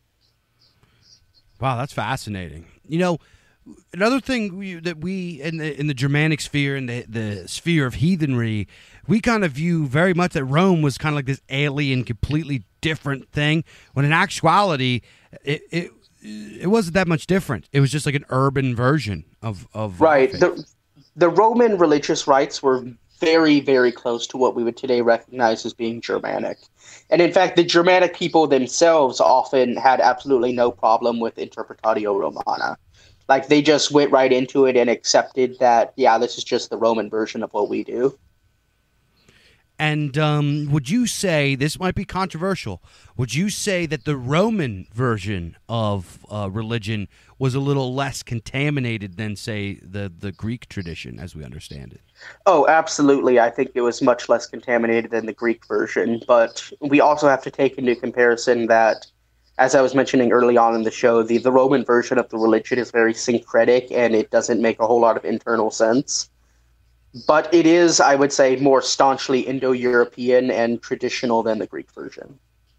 Wow, that's fascinating. You know, another thing that we in the Germanic sphere and the sphere of heathenry, we kind of view very much that Rome was kind of like this alien, completely different thing, when in actuality, it wasn't that much different. It was just like an urban version of right. faith. The Roman religious rites were very, very close to what we would today recognize as being Germanic. And in fact, the Germanic people themselves often had absolutely no problem with Interpretatio Romana. Like, they just went right into it and accepted that, yeah, this is just the Roman version of what we do. And would you say, this might be controversial, would you say that the Roman version of religion was a little less contaminated than, say, the Greek tradition as we understand it? Oh, absolutely. I think it was much less contaminated than the Greek version. But we also have to take into comparison that, as I was mentioning early on in the show, the Roman version of the religion is very syncretic and it doesn't make a whole lot of internal sense. But it is, I would say, more staunchly Indo-European and traditional than the Greek version.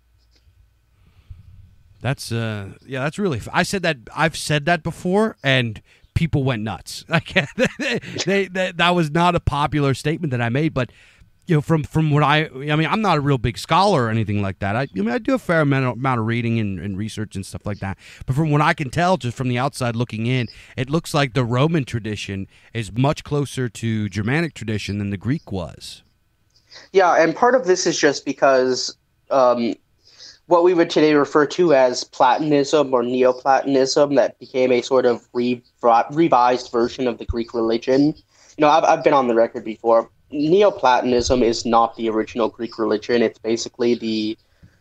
That's that's really. I've said that before, and people went nuts. Like that was not a popular statement that I made, but you know, from what I mean, I'm not a real big scholar or anything like that. I do a fair amount of reading and research and stuff like that. But from what I can tell, just from the outside looking in, it looks like the Roman tradition is much closer to Germanic tradition than the Greek was. Yeah, and part of this is just because what we would today refer to as Platonism or Neoplatonism, that became a sort of revised version of the Greek religion. You know, I've been on the record before. Neoplatonism is not the original Greek religion. It's basically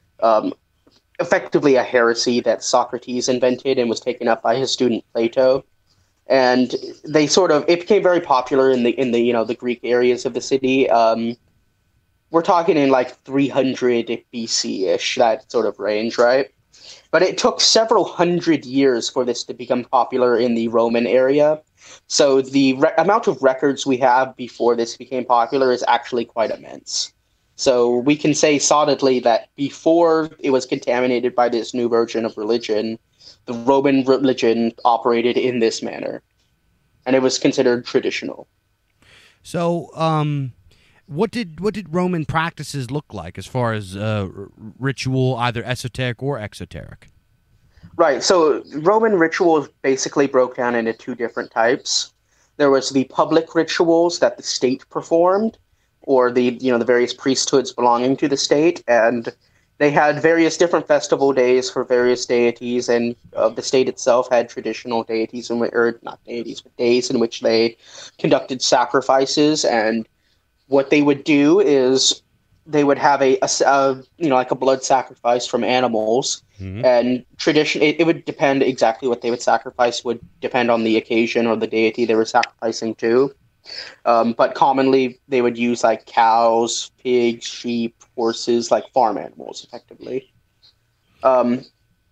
effectively a heresy that Socrates invented and was taken up by his student Plato. And it became very popular in the Greek areas of the city. We're talking in like 300 BC-ish, that sort of range, right? But it took several hundred years for this to become popular in the Roman area. So the amount of records we have before this became popular is actually quite immense. So we can say solidly that before it was contaminated by this new version of religion, the Roman religion operated in this manner, and it was considered traditional. So, what did Roman practices look like as far as ritual, either esoteric or exoteric? Right. So Roman rituals basically broke down into two different types. There was the public rituals that the state performed, or the various priesthoods belonging to the state, and they had various different festival days for various deities, and the state itself had traditional deities, or not deities, but days in which they conducted sacrifices. And what they would do is they would have like a blood sacrifice from animals. Mm-hmm. And tradition, it would depend exactly what they would sacrifice, would depend on the occasion or the deity they were sacrificing to. But commonly they would use like cows, pigs, sheep, horses, like farm animals, effectively. And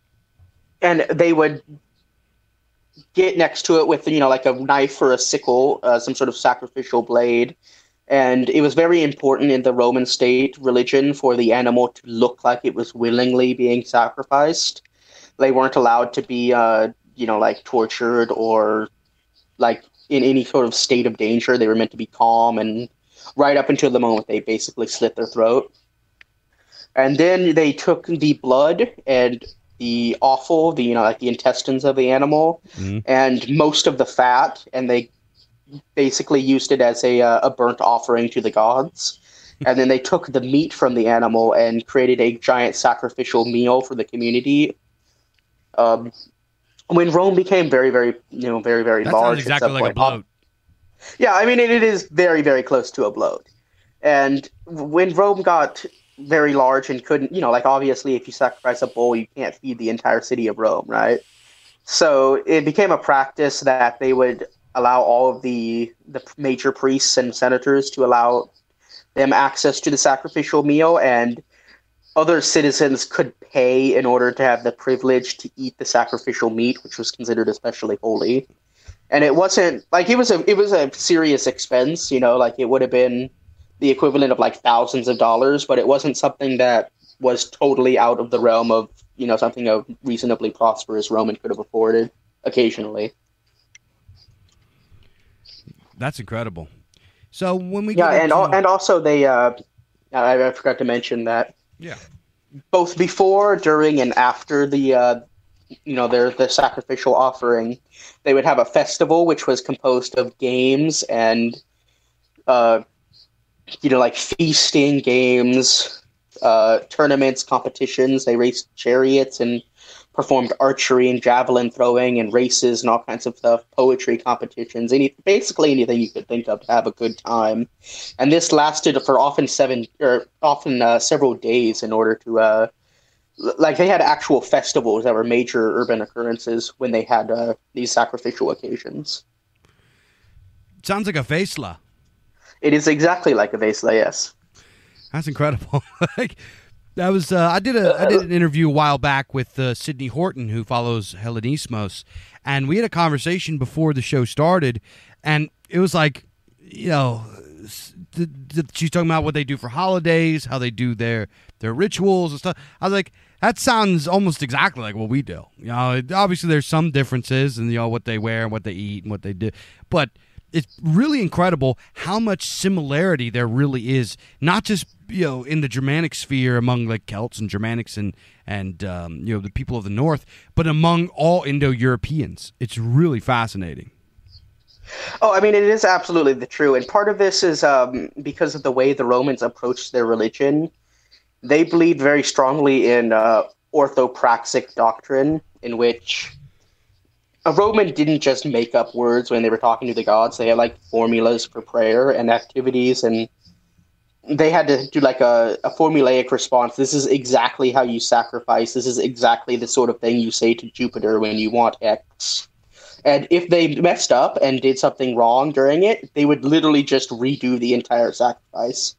they would get next to it with, like a knife or a sickle, some sort of sacrificial blade. And it was very important in the Roman state religion for the animal to look like it was willingly being sacrificed. They weren't allowed to be, like tortured or like in any sort of state of danger. They were meant to be calm, and right up until the moment they basically slit their throat. And then they took the blood and the offal, like the intestines of the animal, and most of the fat, and they basically used it as a burnt offering to the gods. And then they took the meat from the animal and created a giant sacrificial meal for the community. When Rome became very, very, very, very That large, sounds exactly like a bloat. Yeah, I mean, it is very, very close to a bloat. And when Rome got very large and couldn't, like obviously if you sacrifice a bull, you can't feed the entire city of Rome, right? So it became a practice that they would allow all of the major priests and senators to allow them access to the sacrificial meal, and other citizens could pay in order to have the privilege to eat the sacrificial meat, which was considered especially holy. And it wasn't like it was a serious expense, like it would have been the equivalent of like thousands of dollars, but it wasn't something that was totally out of the realm of, something a reasonably prosperous Roman could have afforded occasionally. That's incredible. So when we and also they I forgot to mention that both before, during, and after the the sacrificial offering, they would have a festival which was composed of games and like feasting, games, tournaments, competitions. They raced chariots and performed archery and javelin throwing and races and all kinds of stuff, poetry competitions, basically anything you could think of to have a good time. And this lasted for often several days in order to, they had actual festivals that were major urban occurrences when they had these sacrificial occasions. Sounds like a Faisla. It is exactly like a Faisla, yes. That's incredible. That was I did an interview a while back with Sidney Horton, who follows Hellenismos, and we had a conversation before the show started, and it was like, she's talking about what they do for holidays, how they do their rituals and stuff. I was like, that sounds almost exactly like what we do. Obviously there's some differences in what they wear and what they eat and what they do, but it's really incredible how much similarity there really is, not just in the Germanic sphere among like Celts and Germanics and the people of the North, but among all Indo-Europeans. It's really fascinating. Oh, I mean, it is absolutely the true, and part of this is because of the way the Romans approached their religion. They believed very strongly in orthopraxic doctrine, in which a Roman didn't just make up words when they were talking to the gods. They had like formulas for prayer and activities, and they had to do like a formulaic response. This is exactly how you sacrifice. This is exactly the sort of thing you say to Jupiter when you want X. And if they messed up and did something wrong during it, they would literally just redo the entire sacrifice.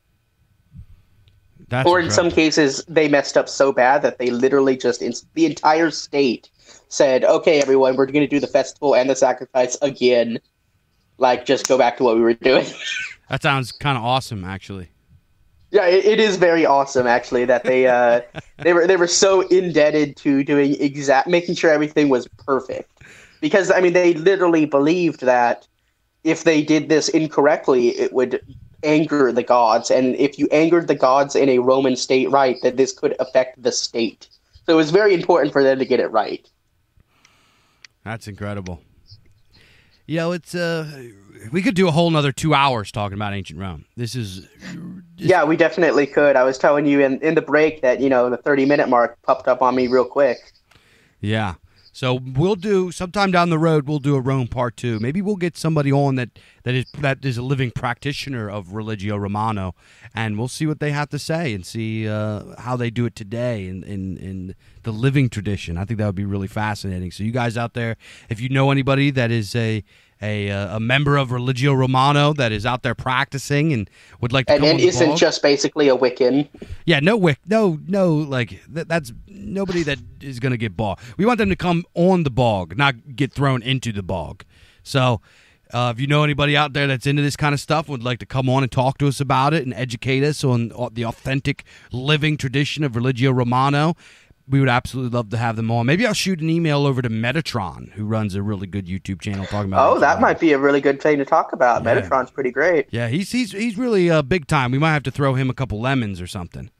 That's or in incredible. some cases, they messed up so bad that they literally just, the entire state said, okay, everyone, we're going to do the festival and the sacrifice again. Like, just go back to what we were doing. That sounds kind of awesome, actually. Yeah, it is very awesome, actually, that they were so indebted to doing making sure everything was perfect. Because, I mean, they literally believed that if they did this incorrectly, it would anger the gods. And if you angered the gods in a Roman state right, that this could affect the state. So it was very important for them to get it right. That's incredible. It's we could do a whole nother 2 hours talking about ancient Rome. Yeah, we definitely could. I was telling you in the break that, the 30-minute mark popped up on me real quick. Yeah. So we'll do sometime down the road. We'll do a Rome part 2. Maybe we'll get somebody on that is a living practitioner of Religio Romano, and we'll see what they have to say and see how they do it today in the living tradition. I think that would be really fascinating. So you guys out there, if you know anybody that is a member of Religio Romano that is out there practicing and would like to come on the isn't blog, just basically a Wiccan. Yeah, no, like that's nobody that is going to get bogged. We want them to come on the bog, not get thrown into the bog. So if you know anybody out there that's into this kind of stuff, would like to come on and talk to us about it and educate us on the authentic living tradition of Religio Romano, we would absolutely love to have them on. Maybe I'll shoot an email over to Metatron, who runs a really good YouTube channel talking about. Oh, that might be a really good thing to talk about. Yeah. Metatron's pretty great. Yeah, he's really big time. We might have to throw him a couple lemons or something.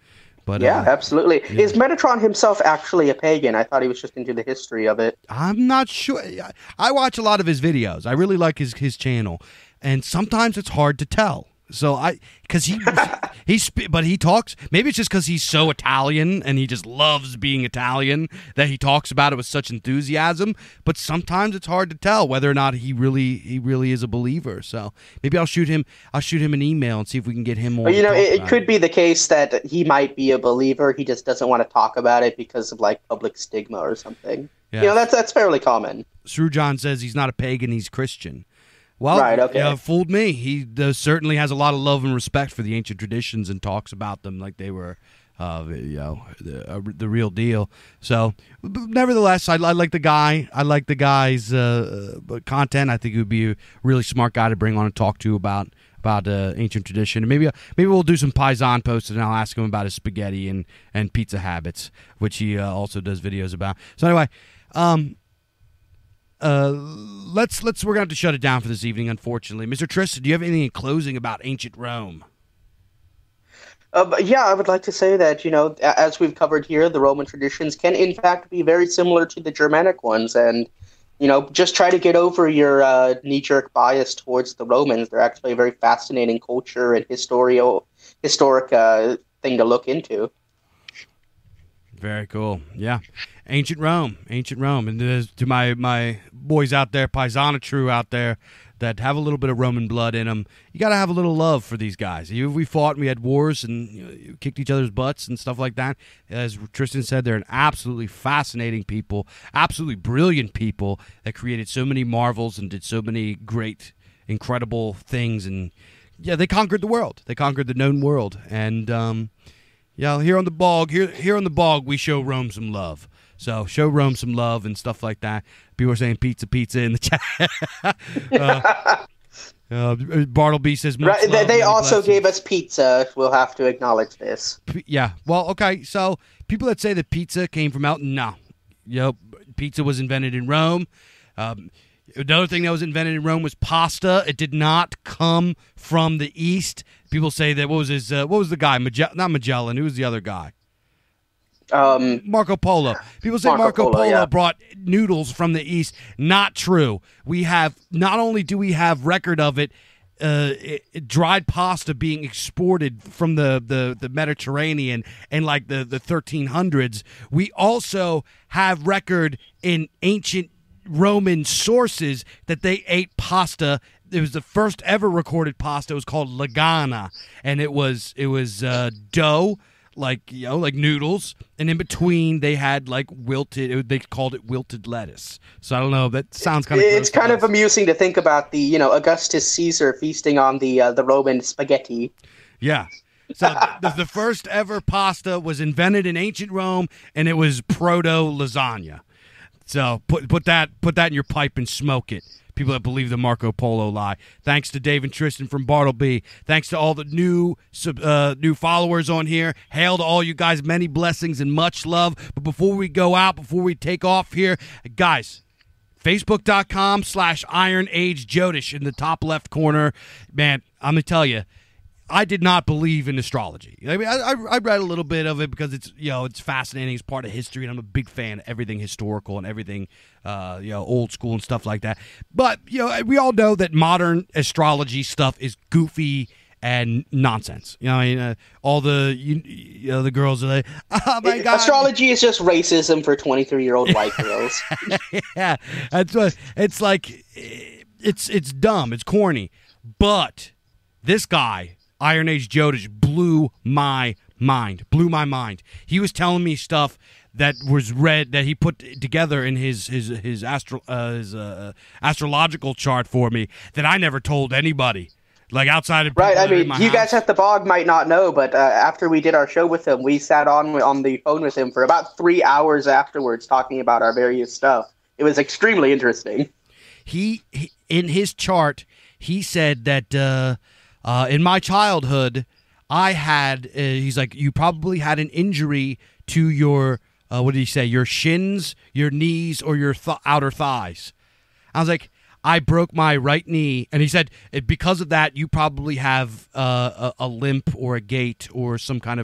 But yeah, absolutely. yeah. Is Metatron himself actually a pagan? I thought he was just into the history of it. I'm not sure. I watch a lot of his videos. I really like his channel, and sometimes it's hard to tell. So because but he talks. Maybe it's just because he's so Italian and he just loves being Italian that he talks about it with such enthusiasm. But sometimes it's hard to tell whether or not he really is a believer. So maybe I'll shoot him an email and see if we can get him on. Well, it could be the case that he might be a believer. He just doesn't want to talk about it because of like public stigma or something. Yeah. That's fairly common. Srujan says he's not a pagan; he's Christian. Well, right, okay. Fooled me. He certainly has a lot of love and respect for the ancient traditions and talks about them like they were, the real deal. So, nevertheless, I like the guy. I like the guy's content. I think he would be a really smart guy to bring on and talk to about ancient tradition. And maybe we'll do some Paisan posts and I'll ask him about his spaghetti and pizza habits, which he also does videos about. So anyway, we're gonna have to shut it down for this evening, unfortunately. Mr. Tristan, do you have anything in closing about ancient Rome? Yeah, I would like to say that, as we've covered here, the Roman traditions can in fact be very similar to the Germanic ones, and just try to get over your knee-jerk bias towards the Romans. They're actually a very fascinating culture and historic thing to look into. Very cool. Yeah. Ancient Rome. And to my boys out there, Paisanatru out there, that have a little bit of Roman blood in them, you got to have a little love for these guys. We fought and we had wars and kicked each other's butts and stuff like that. As Tristan said, they're an absolutely fascinating people, absolutely brilliant people that created so many marvels and did so many great, incredible things. And, yeah, they conquered the world. They conquered the known world. And, here on the bog, we show Rome some love. So show Rome some love and stuff like that. People are saying pizza in the chat. Bartleby says, right, love, they also blessings. gave us pizza. We'll have to acknowledge this. Yeah. Well, okay. So people that say that pizza came from out, no. Pizza was invented in Rome. Another thing that was invented in Rome was pasta. It did not come from the East. People say that, what was the guy? Not Magellan. Who was the other guy? Marco Polo. People say Marco Polo yeah. brought noodles from the East. Not true. Not only do we have record of it, dried pasta being exported from the Mediterranean in like the 1300s, we also have record in ancient Roman sources that they ate pasta. It was the first ever recorded pasta. It was called lagana, and it was dough, like noodles, and in between they had like wilted. They called it wilted lettuce. So I don't know. That sounds kind of. It's kind of amusing to think about the Augustus Caesar feasting on the Roman spaghetti. Yeah. So the first ever pasta was invented in ancient Rome, and it was proto lasagna. So put that in your pipe and smoke it. People that believe the Marco Polo lie. Thanks to Dave and Tristan from Bartleby. Thanks to all the new followers on here. Hail to all you guys. Many blessings and much love. But before we go out, before we take off here, guys, Facebook.com/Iron Age Jodish in the top left corner. Man, I'm going to tell you, I did not believe in astrology. I mean, I read a little bit of it because it's fascinating. It's part of history, and I'm a big fan of everything historical and everything, old school and stuff like that. But we all know that modern astrology stuff is goofy and nonsense. All the girls are like, oh my God. Astrology is just racism for 23-year-old white girls. Yeah, that's what it's like. It's dumb. It's corny. But this guy, Iron Age Jodish, blew my mind. He was telling me stuff that was read that he put together in his astrological chart for me that I never told anybody. Like outside of right. I mean, you guys at the Bog might not know, but after we did our show with him, we sat on the phone with him for about 3 hours afterwards, talking about our various stuff. It was extremely interesting. He in his chart, he said that. In my childhood, I had, he's like, you probably had an injury to your, what did he say, your shins, your knees, or your outer thighs. I was like, I broke my right knee. And he said, because of that, you probably have a limp or a gait or some kind of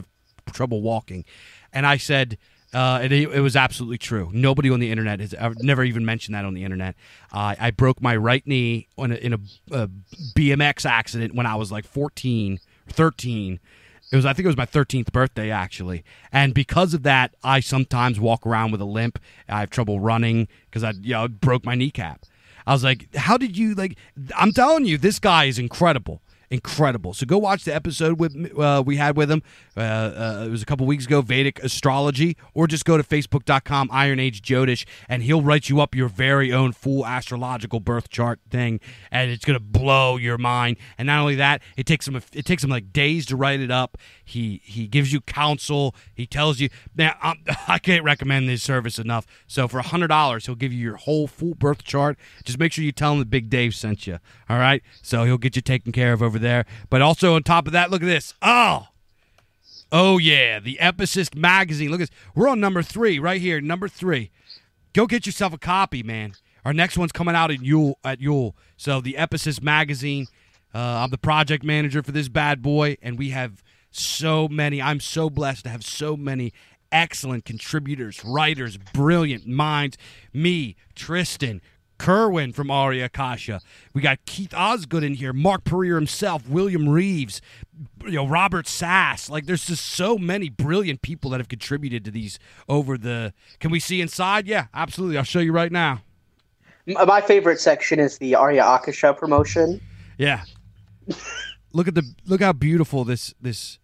trouble walking. And I said, it was absolutely true. Nobody on the internet has never even mentioned that on the internet. I broke my right knee in a BMX accident when I was like 14, 13. I think it was my 13th birthday, actually. And because of that, I sometimes walk around with a limp. I have trouble running because I broke my kneecap. I was like, how did you, I'm telling you, this guy is incredible. Incredible. So go watch the episode we had with him. It was a couple weeks ago, Vedic Astrology, or just go to facebook.com, Iron Age Jyotish, and he'll write you up your very own full astrological birth chart thing, and it's going to blow your mind. And not only that, it takes him like days to write it up. He gives you counsel. He tells you. Now, I can't recommend this service enough. So for $100, he'll give you your whole full birth chart. Just make sure you tell him that Big Dave sent you. All right? So he'll get you taken care of over there. But also on top of that, look at this. Oh yeah, the Epicist magazine. Look at this. We're on number 3 right here, number 3. Go get yourself a copy, man. Our next one's coming out at Yule. So the Epicist magazine. I'm the project manager for this bad boy, and we have so many. I'm so blessed to have so many excellent contributors, writers, brilliant minds. Me, Tristan, Kerwin from Aria Akasha. We got Keith Osgood in here, Mark Perrier himself, William Reeves, Robert Sass. There's just so many brilliant people that have contributed to these over the... Can we see inside? Yeah, absolutely. I'll show you right now. My favorite section is the Aria Akasha promotion. Yeah. Look how beautiful this is.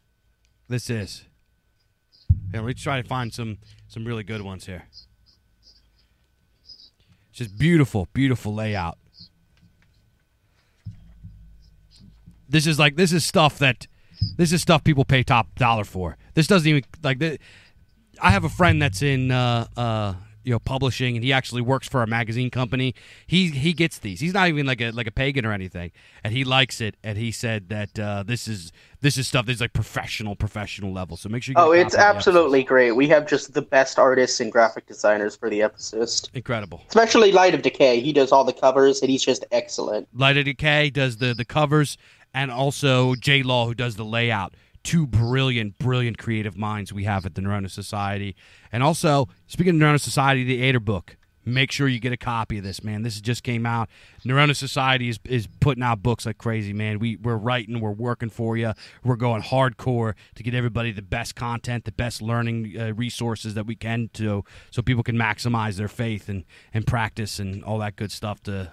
Yeah, let's try to find some really good ones here. Just beautiful, beautiful layout. This is stuff people pay top dollar for. This doesn't even I have a friend that's in publishing, and he actually works for a magazine company. He gets these. He's not even like a pagan or anything, and he likes it. And he said that this is stuff that's professional level. So make sure you get it's absolutely great. We have just the best artists and graphic designers for the Epicist. Incredible. Especially Light of Decay. He does all the covers, and he's just excellent. Light of Decay does the covers, and also J Law, who does the layout. 2 brilliant creative minds we have at the Neurona Society. And also, speaking of Neurona Society, the Ader book. Make sure you get a copy of this, man. This just came out. Neurona Society is putting out books like crazy, man. We're writing, we're working for you. We're going hardcore to get everybody the best content, the best learning resources that we can so people can maximize their faith and practice and all that good stuff to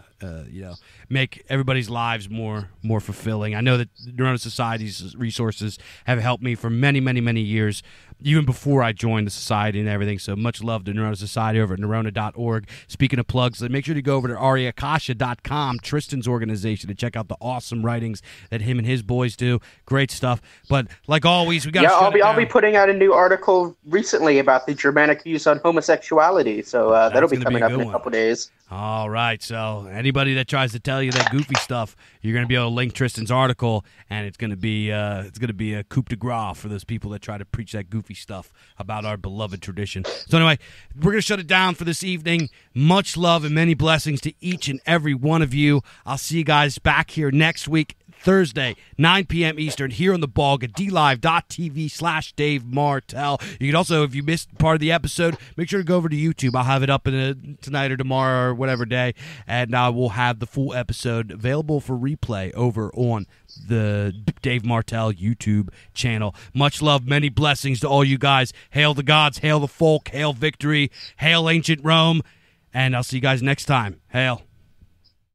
make everybody's lives more fulfilling. I know that Neurona Society's resources have helped me for many, many, many years, even before I joined the society and everything. So much love to Neurona Society over at neurona.org. Speaking of plugs, make sure to go over to ariakasha.com, Tristan's organization, to check out the awesome writings that him and his boys do. Great stuff. But like always, we got to I'll be putting out a new article recently about the Germanic views on homosexuality. So that'll be coming up in a couple days. All right, so anybody that tries to tell you that goofy stuff, you're going to be able to link Tristan's article, and it's going to be a coup de grace for those people that try to preach that goofy stuff about our beloved tradition. So anyway, we're going to shut it down for this evening. Much love and many blessings to each and every one of you. I'll see you guys back here next week, Thursday, 9 p.m. Eastern, here on the Bulg at DLive.tv/Dave Martell. You can also, if you missed part of the episode, make sure to go over to YouTube. I'll have it up tonight or tomorrow or whatever day, and we'll have the full episode available for replay over on the Dave Martell YouTube channel. Much love, many blessings to all you guys. Hail the gods, hail the folk, hail victory, hail ancient Rome, and I'll see you guys next time. Hail.